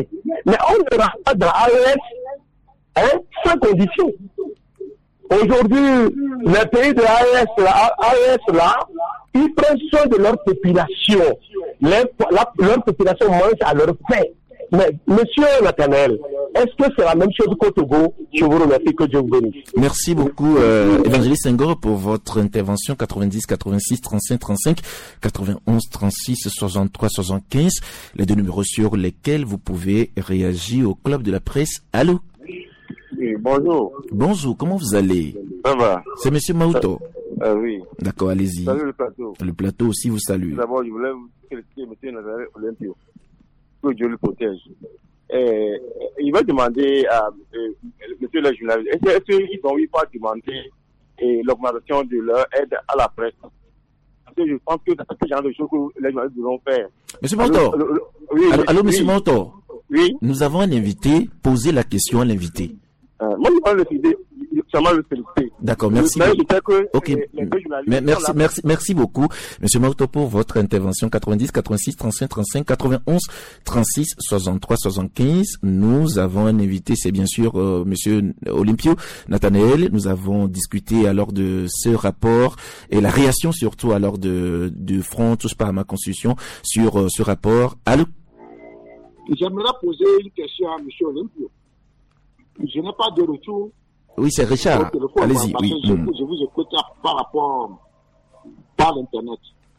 Mais on ne rentre pas dans l'A E S hein, sans condition. Aujourd'hui, les pays de l'A E S, là, A E S là, ils prennent soin de leur population. Les, la, leur population mange à leur faim. Mais, monsieur Nathanaël, est-ce que c'est la même chose qu'au Togo? Je vous remercie, que Dieu vous bénisse. Merci beaucoup, euh, Évangéliste Senghor, pour votre intervention. Quatre-vingt-dix, quatre-vingt-six, trente-cinq, trente-cinq, quatre-vingt-onze, trente-six, soixante-trois, soixante-quinze. Les deux numéros sur lesquels vous pouvez réagir au Club de la Presse. Allô? Oui, bonjour. Bonjour, comment vous allez? Ça va? C'est monsieur Maouto. Euh, oui. D'accord, allez-y. Salut le plateau. Le plateau aussi vous salue. D'abord, je voulais vous féliciter monsieur Nathanaël Olympio. Que Dieu le protège. Et, il va demander à euh, monsieur le journaliste, est-ce qu'ils n'ont pas demandé l'augmentation de leur aide à la presse? Parce que je pense que c'est ce genre de choses que les journalistes devront faire. Monsieur Montor. Allô, oui, allô, allô, monsieur oui. Montor. Oui. Nous avons un invité. Posez la question à l'invité. Euh, moi, je vais le féliciter. Seulement le féliciter. D'accord, merci. Mais je sais que ok. les, les deux Mais merci, merci, merci beaucoup, monsieur Maouto, pour votre intervention. quatre-vingt-dix, quatre-vingt-six, trente-cinq, trente-cinq, quatre-vingt-onze, trente-six, soixante-trois, soixante-quinze. Nous avons un invité, c'est bien sûr euh, monsieur Olympio Nathanaël. Nous avons discuté alors de ce rapport et la réaction surtout alors de du Front Touche pas à ma Constitution sur euh, ce rapport. Allô? J'aimerais poser une question à monsieur Olympio. Je n'ai pas de retour. Oui, c'est Richard. Allez-y. Oui. Je, Mm. je vous écoute par rapport par l'internet.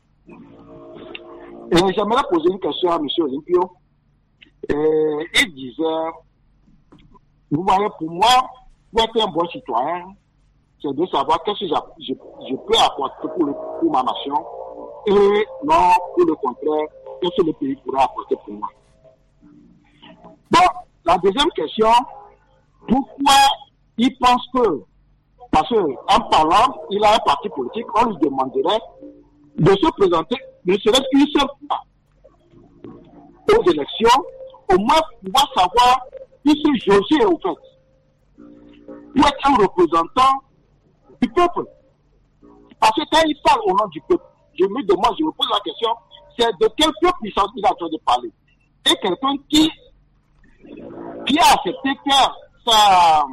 Et j'aimerais poser une question à monsieur Olympio. Et il disait, vous voyez, pour moi, pour être un bon citoyen, c'est de savoir qu'est-ce que je, je peux apporter pour, le, pour ma nation et non, pour le contraire, qu'est-ce que le pays pourra apporter pour moi. Bon, la deuxième question, pourquoi il pense que, parce qu'en parlant, il a un parti politique, on lui demanderait de se présenter, ne serait-ce qu'une seule fois aux élections, au moins pouvoir savoir qui c'est José au fait, pour être un représentant du peuple. Parce que quand il parle au nom du peuple, je me demande, je me pose la question, c'est de quel peuple il est en train de parler. Et quelqu'un qui, qui a accepté faire sa,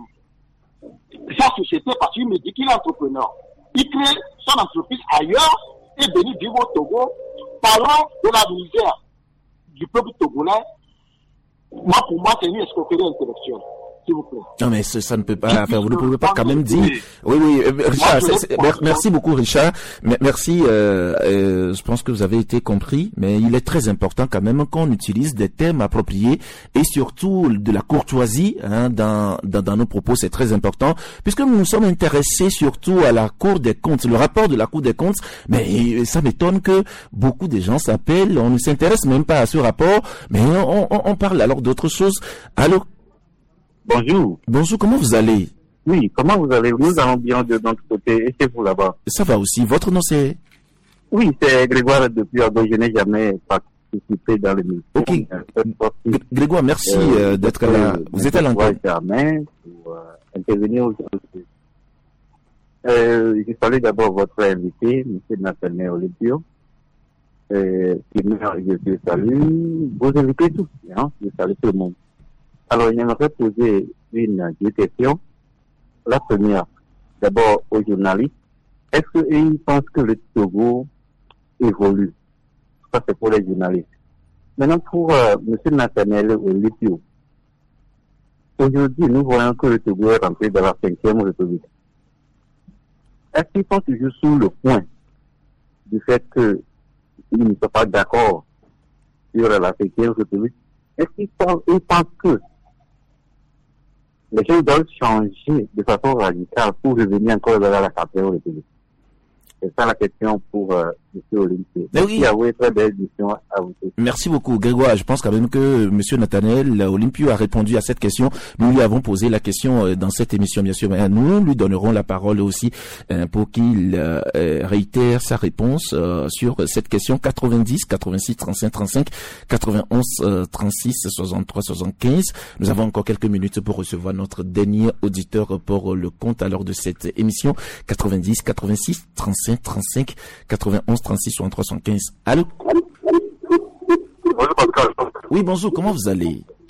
sa société, parce qu'il me dit qu'il est entrepreneur. Il crée son entreprise ailleurs et venir vivre au Togo, parlant de la misère du peuple togolais. Moi, pour moi, c'est une escroquerie intellectuelle. S'il vous plaît. Non, mais ça, ça ne peut pas faire. Vous ne pouvez pas quand même dire. Oui, oui, Richard, c'est, c'est, merci beaucoup, Richard. Merci, euh, euh, je pense que vous avez été compris, mais il est très important quand même qu'on utilise des termes appropriés et surtout de la courtoisie, hein, dans, dans, dans nos propos, c'est très important, puisque nous nous sommes intéressés surtout à la Cour des comptes, le rapport de la Cour des comptes, mais ça m'étonne que beaucoup de gens s'appellent, on ne s'intéresse même pas à ce rapport, mais on, on, on parle alors d'autres choses. Allô? Bonjour. Bonjour, comment vous allez? Oui, comment vous allez? Nous allons bien de notre côté. Et c'est vous là-bas? Ça va aussi. Votre nom c'est? Oui, c'est Grégoire depuis Ago. Je n'ai jamais participé dans le ministère. Ok. G- Grégoire, merci euh, d'être là. Vous êtes à l'antenne. Jamais pour euh, intervenir aujourd'hui. Euh, je salue d'abord votre invité, M. Nathanaël Olympio. Euh, je salue vos invités tous. Hein, je salue tout le monde. Alors, j'aimerais poser une deux questions. La première, d'abord aux journalistes. Est-ce qu'ils pensent que le Togo évolue? Ça, c'est pour les journalistes. Maintenant, pour euh, M. Nathanaël Olympio. Aujourd'hui, nous voyons que le Togo est rentré dans la cinquième République. Est-ce qu'ils sont toujours sous le point du fait qu'ils ne sont pas d'accord sur la cinquième République? Est-ce qu'ils pensent, ils pensent que les choses doivent changer de façon radicale pour revenir encore dans la quatrième République? C'est ça la question pour euh, M. Olympio. Merci à vous et très belle émission à vous. Merci beaucoup, Grégoire. Je pense quand même que M. Nathanaël Olympio a répondu à cette question. Nous lui avons posé la question dans cette émission, bien sûr. Mais nous lui donnerons la parole aussi euh, pour qu'il euh, réitère sa réponse euh, sur cette question. quatre-vingt-dix, quatre-vingt-six, trente-cinq, trente-cinq, quatre-vingt-onze, trente-six, soixante-trois, soixante-quinze. Nous avons encore quelques minutes pour recevoir notre dernier auditeur pour le compte alors de cette émission. quatre-vingt-dix, quatre-vingt-six, trente-cinq, trente-cinq, quatre-vingt-onze, trente-six, soixante-trois, soixante-quinze. Allô? Bonjour Pascal. Oui, bonjour, comment vous allez?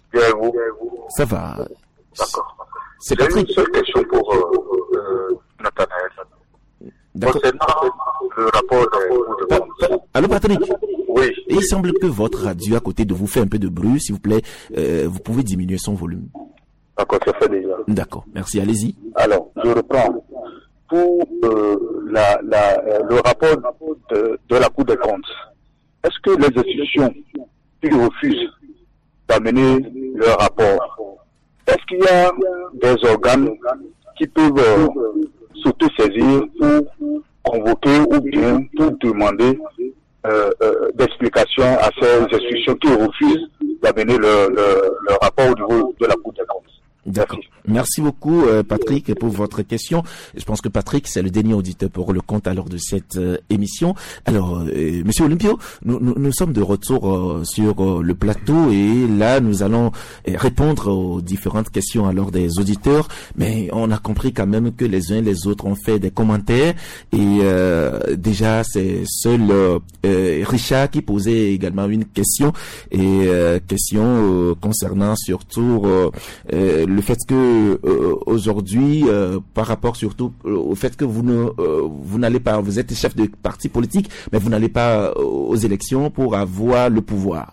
Bien, et vous? Ça va. D'accord. C'est J'ai Patrick. une seule question pour euh, euh, Nathanaël. D'accord. Concernant le rapport des Pa- pa- Allô Patrick. Oui. Et il semble que votre radio à côté de vous fait un peu de bruit. S'il vous plaît, euh, vous pouvez diminuer son volume. D'accord, c'est fait déjà. D'accord. Merci. Allez-y. Alors, je reprends. Pour euh, la, la, euh, le rapport de, de la Cour des comptes, est-ce que les institutions qui refusent d'amener leur rapport, est-ce qu'il y a des organes qui peuvent euh, s'auto-saisir pour convoquer ou bien pour demander euh, euh, d'explications à ces institutions qui refusent d'amener leur, leur, leur rapport au niveau de la Cour des comptes? D'accord. Merci beaucoup euh, Patrick pour votre question. Je pense que Patrick c'est le dernier auditeur pour le compte alors de cette euh, émission. Alors euh, Monsieur Olympio, nous, nous, nous sommes de retour euh, sur euh, le plateau et là nous allons euh, répondre aux différentes questions alors des auditeurs. Mais on a compris quand même que les uns et les autres ont fait des commentaires et euh, déjà c'est seul euh, euh, Richard qui posait également une question et euh, question euh, concernant surtout euh, euh, le fait que euh, aujourd'hui, euh, par rapport surtout euh, au fait que vous ne, euh, vous n'allez pas, vous êtes chef de parti politique, mais vous n'allez pas euh, aux élections pour avoir le pouvoir.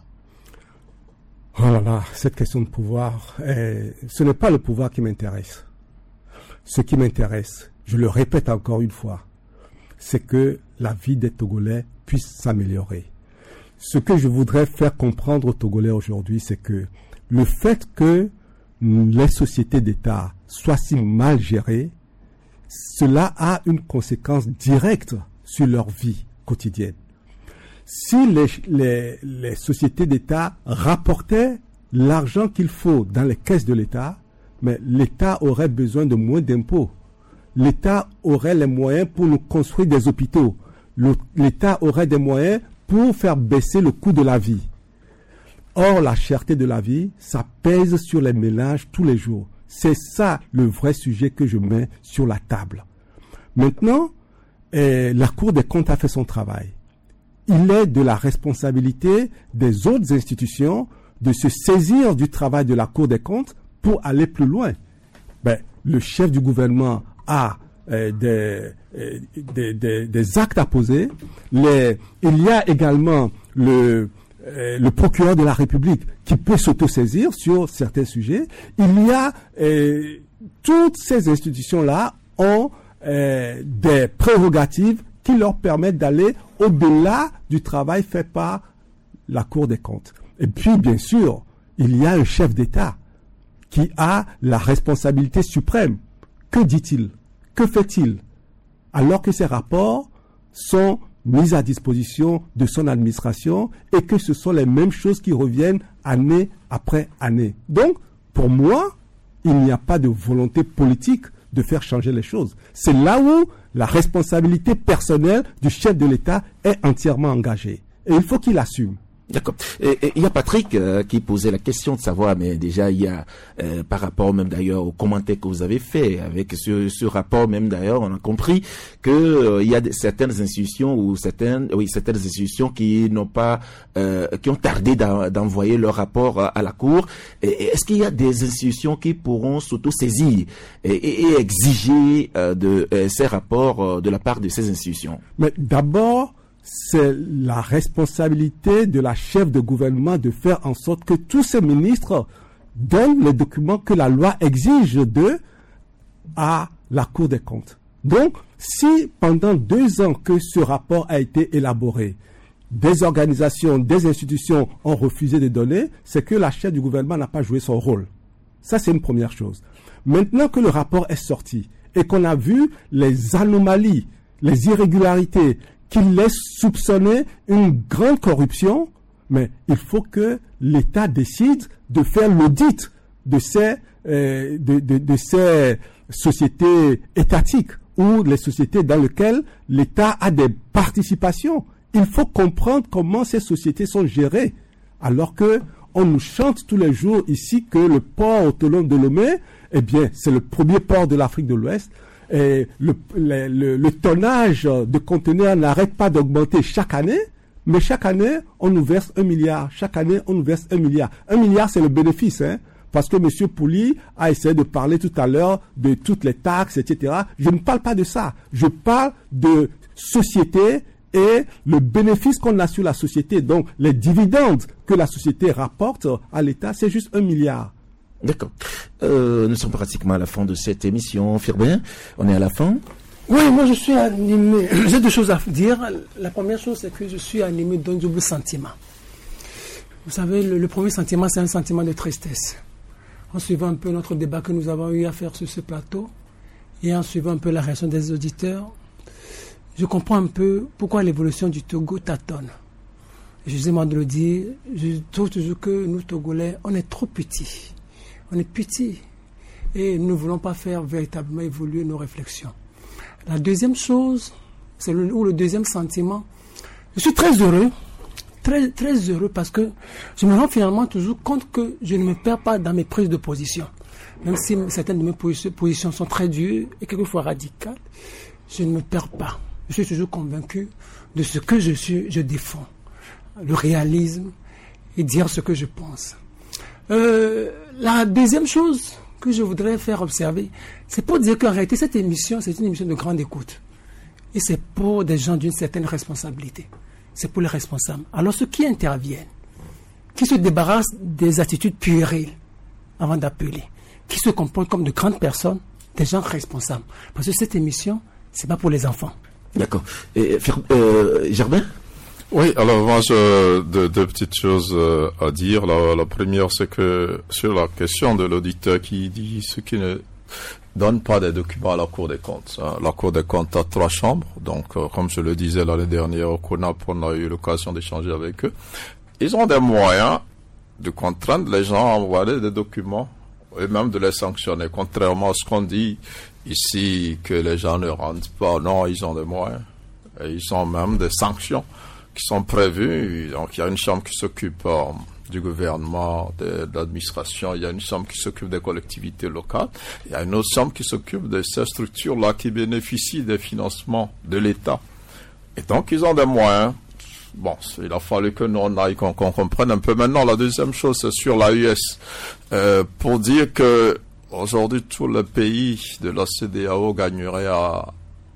Oh là là, cette question de pouvoir, eh, ce n'est pas le pouvoir qui m'intéresse. Ce qui m'intéresse, je le répète encore une fois, c'est que la vie des Togolais puisse s'améliorer. Ce que je voudrais faire comprendre aux Togolais aujourd'hui, c'est que le fait que les sociétés d'État soient si mal gérées, cela a une conséquence directe sur leur vie quotidienne. Si les, les, les sociétés d'État rapportaient l'argent qu'il faut dans les caisses de l'État, mais l'État aurait besoin de moins d'impôts. L'État aurait les moyens pour nous construire des hôpitaux. L'État aurait des moyens pour faire baisser le coût de la vie. Or, la cherté de la vie, ça pèse sur les ménages tous les jours. C'est ça le vrai sujet que je mets sur la table. Maintenant, eh, la Cour des comptes a fait son travail. Il est de la responsabilité des autres institutions de se saisir du travail de la Cour des comptes pour aller plus loin. Ben, le chef du gouvernement a eh, des, eh, des, des, des actes à poser. Les, il y a également le... le procureur de la République qui peut s'autosaisir sur certains sujets. Il y a euh, toutes ces institutions-là ont euh, des prérogatives qui leur permettent d'aller au-delà du travail fait par la Cour des comptes. Et puis, bien sûr, il y a un chef d'État qui a la responsabilité suprême. Que dit-il? Que fait-il? Alors que ces rapports sont mise à disposition de son administration et que ce sont les mêmes choses qui reviennent année après année. Donc, pour moi, il n'y a pas de volonté politique de faire changer les choses. C'est là où la responsabilité personnelle du chef de l'État est entièrement engagée. Et il faut qu'il assume. D'accord. Et, et il y a Patrick euh, qui posait la question de savoir, mais déjà il y a euh, par rapport même d'ailleurs aux commentaires que vous avez fait avec ce, ce rapport même d'ailleurs, on a compris que euh, il y a de, certaines institutions ou certaines, oui certaines institutions qui n'ont pas, euh, qui ont tardé d'envoyer leur rapport à, à la Cour. Et, et est-ce qu'il y a des institutions qui pourront s'auto-saisir et, et, et exiger euh, de euh, ces rapports euh, de la part de ces institutions? Mais d'abord, c'est la responsabilité de la chef de gouvernement de faire en sorte que tous ces ministres donnent les documents que la loi exige d'eux à la Cour des comptes. Donc, si pendant deux ans que ce rapport a été élaboré, des organisations, des institutions ont refusé de donner, c'est que la chef du gouvernement n'a pas joué son rôle. Ça, c'est une première chose. Maintenant que le rapport est sorti et qu'on a vu les anomalies, les irrégularités, qui laisse soupçonner une grande corruption, mais il faut que l'État décide de faire l'audit de ces, euh, de, de, de ces sociétés étatiques ou les sociétés dans lesquelles l'État a des participations. Il faut comprendre comment ces sociétés sont gérées, alors que on nous chante tous les jours ici que le port autonome de Lomé, eh bien, c'est le premier port de l'Afrique de l'Ouest. Et le, le, le, le tonnage de conteneurs n'arrête pas d'augmenter chaque année, Mais chaque année, on nous verse un milliard. Chaque année, on nous verse un milliard. Un milliard, c'est le bénéfice, hein. Parce que M. Pouli a essayé de parler tout à l'heure de toutes les taxes, et cetera. Je ne parle pas de ça. Je parle de société et le bénéfice qu'on a sur la société. Donc, les dividendes que la société rapporte à l'État, c'est juste un milliard. D'accord. Euh, nous sommes pratiquement à la fin de cette émission. Firbin, on est à la fin. Oui, moi je suis animé. J'ai deux choses à dire. La première chose, c'est que je suis animé d'un double sentiment. Vous savez, le, le premier sentiment, c'est un sentiment de tristesse. En suivant un peu notre débat que nous avons eu à faire sur ce plateau, et en suivant un peu la réaction des auditeurs, je comprends un peu pourquoi l'évolution du Togo tâtonne. Je sais moi de le dire, je trouve toujours que nous, Togolais, on est trop petits. On est petits. Et nous ne voulons pas faire véritablement évoluer nos réflexions. La deuxième chose, c'est le, ou le deuxième sentiment, je suis très heureux, très, très heureux parce que je me rends finalement toujours compte que je ne me perds pas dans mes prises de position. Même si certaines de mes positions sont très dures et quelquefois radicales, je ne me perds pas. Je suis toujours convaincu de ce que je suis, je défends. Le réalisme et dire ce que je pense. Euh, la deuxième chose que je voudrais faire observer, c'est pour dire qu'en réalité, cette émission, c'est une émission de grande écoute. Et c'est pour des gens d'une certaine responsabilité. C'est pour les responsables. Alors ceux qui interviennent, qui se débarrassent des attitudes puériles avant d'appeler, qui se comportent comme de grandes personnes, des gens responsables. Parce que cette émission, c'est pas pour les enfants. D'accord. Et, euh, Gerbin ? Oui, alors moi, j'ai deux, deux petites choses euh, à dire. La, la première, c'est que sur la question de l'auditeur qui dit ce qui ne donne pas des documents à la Cour des comptes. Hein. La Cour des comptes a trois chambres, donc euh, comme je le disais l'année dernière au CONAP, on a eu l'occasion d'échanger avec eux. Ils ont des moyens de contraindre les gens à envoyer des documents et même de les sanctionner, contrairement à ce qu'on dit ici, que les gens ne rentrent pas. Non, ils ont des moyens. Et ils ont même des sanctions qui sont prévues. Donc, il y a une chambre qui s'occupe euh, du gouvernement, de, de l'administration, il y a une chambre qui s'occupe des collectivités locales, il y a une autre chambre qui s'occupe de ces structures-là qui bénéficient des financements de l'État. Et donc, ils ont des moyens. Bon, il a fallu que nous on aille, qu'on, qu'on comprenne un peu. Maintenant, la deuxième chose, c'est sur l'A U S. Euh, pour dire que aujourd'hui, tous les pays de la C D A O gagneraient à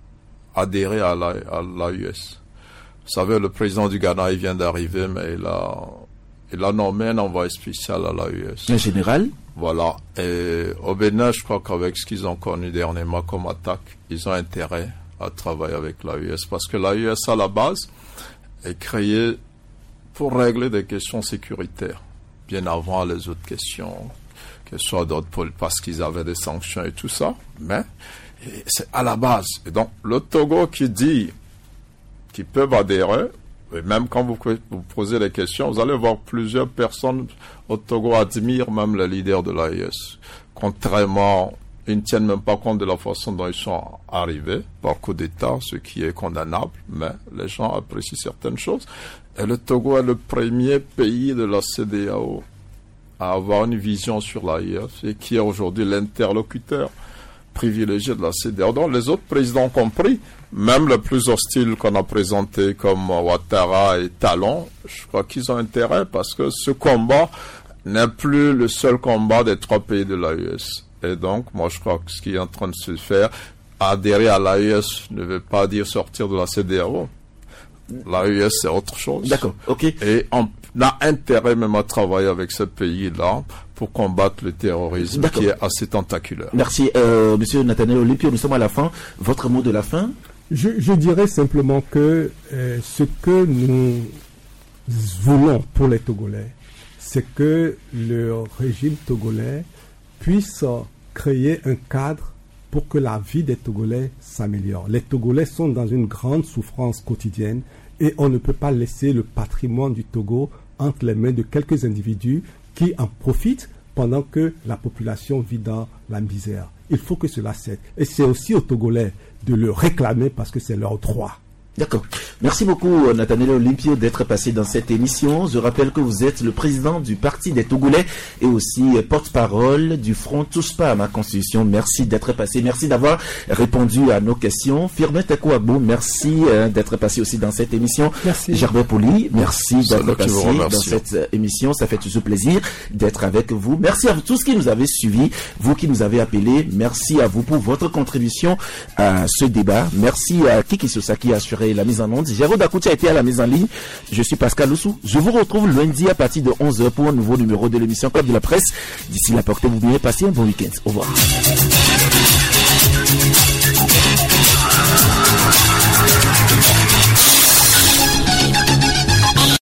adhérer à la, à l'A U S. Vous savez, le président du Ghana, il vient d'arriver, mais il a, il a nommé un envoyé spécial à l'A U S. Un général? Voilà. Et au Bénin, je crois qu'avec ce qu'ils ont connu dernièrement comme attaque, ils ont intérêt à travailler avec l'A U S. Parce que l'A U S, à la base, est créée pour régler des questions sécuritaires, bien avant les autres questions, que ce soit d'autres, parce qu'ils avaient des sanctions et tout ça. Mais c'est à la base. Et donc, le Togo qui dit qu'ils peuvent adhérer, et même quand vous, vous posez les questions, vous allez voir plusieurs personnes au Togo admirent même le leader de l'A U S. Contrairement, ils ne tiennent même pas compte de la façon dont ils sont arrivés par coup d'État, ce qui est condamnable, mais les gens apprécient certaines choses. Et le Togo est le premier pays de la C D A O à avoir une vision sur l'A U S et qui est aujourd'hui l'interlocuteur privilégié de la C D A O. Donc les autres présidents compris, même les plus hostiles qu'on a présentés comme Ouattara et Talon, je crois qu'ils ont intérêt parce que ce combat n'est plus le seul combat des trois pays de l'A U S. Et donc, moi je crois que ce qui est en train de se faire, adhérer à l'A U S ne veut pas dire sortir de la C D A O. L'A U S c'est autre chose. D'accord, ok. Et on a intérêt même à travailler avec ce pays-là pour combattre le terrorisme qui est assez tentaculaire. Merci, euh, Monsieur Nathaniel Olympio, nous sommes à la fin. Votre mot de la fin? Je, je dirais simplement que euh, ce que nous voulons pour les Togolais, c'est que le régime togolais puisse créer un cadre pour que la vie des Togolais s'améliore. Les Togolais sont dans une grande souffrance quotidienne et on ne peut pas laisser le patrimoine du Togo entre les mains de quelques individus qui en profitent pendant que la population vit dans la misère. Il faut que cela cesse. Et c'est aussi aux Togolais de le réclamer parce que c'est leur droit. D'accord. Merci beaucoup, Nathaniel Olympio, d'être passé dans cette émission. Je rappelle que vous êtes le président du Parti des Togolais et aussi porte-parole du Front Touche pas à ma Constitution. Merci d'être passé. Merci d'avoir répondu à nos questions. Firmin Tekouabou, merci euh, d'être passé aussi dans cette émission. Merci. Gervais Poli, merci d'être passé dans remercie. cette émission. Ça fait toujours plaisir d'être avec vous. Merci à vous tous qui nous avez suivis, vous qui nous avez appelés. Merci à vous pour votre contribution à ce débat. Merci à Kiki Sosa qui a assuré la mise en onde. Jérôme Dakouti a été à la mise en ligne. Je suis Pascal Oussou. Je vous retrouve lundi à partir de onze heures pour un nouveau numéro de l'émission Club de la Presse. D'ici là, portez-vous bien, passez un bon week-end. Au revoir.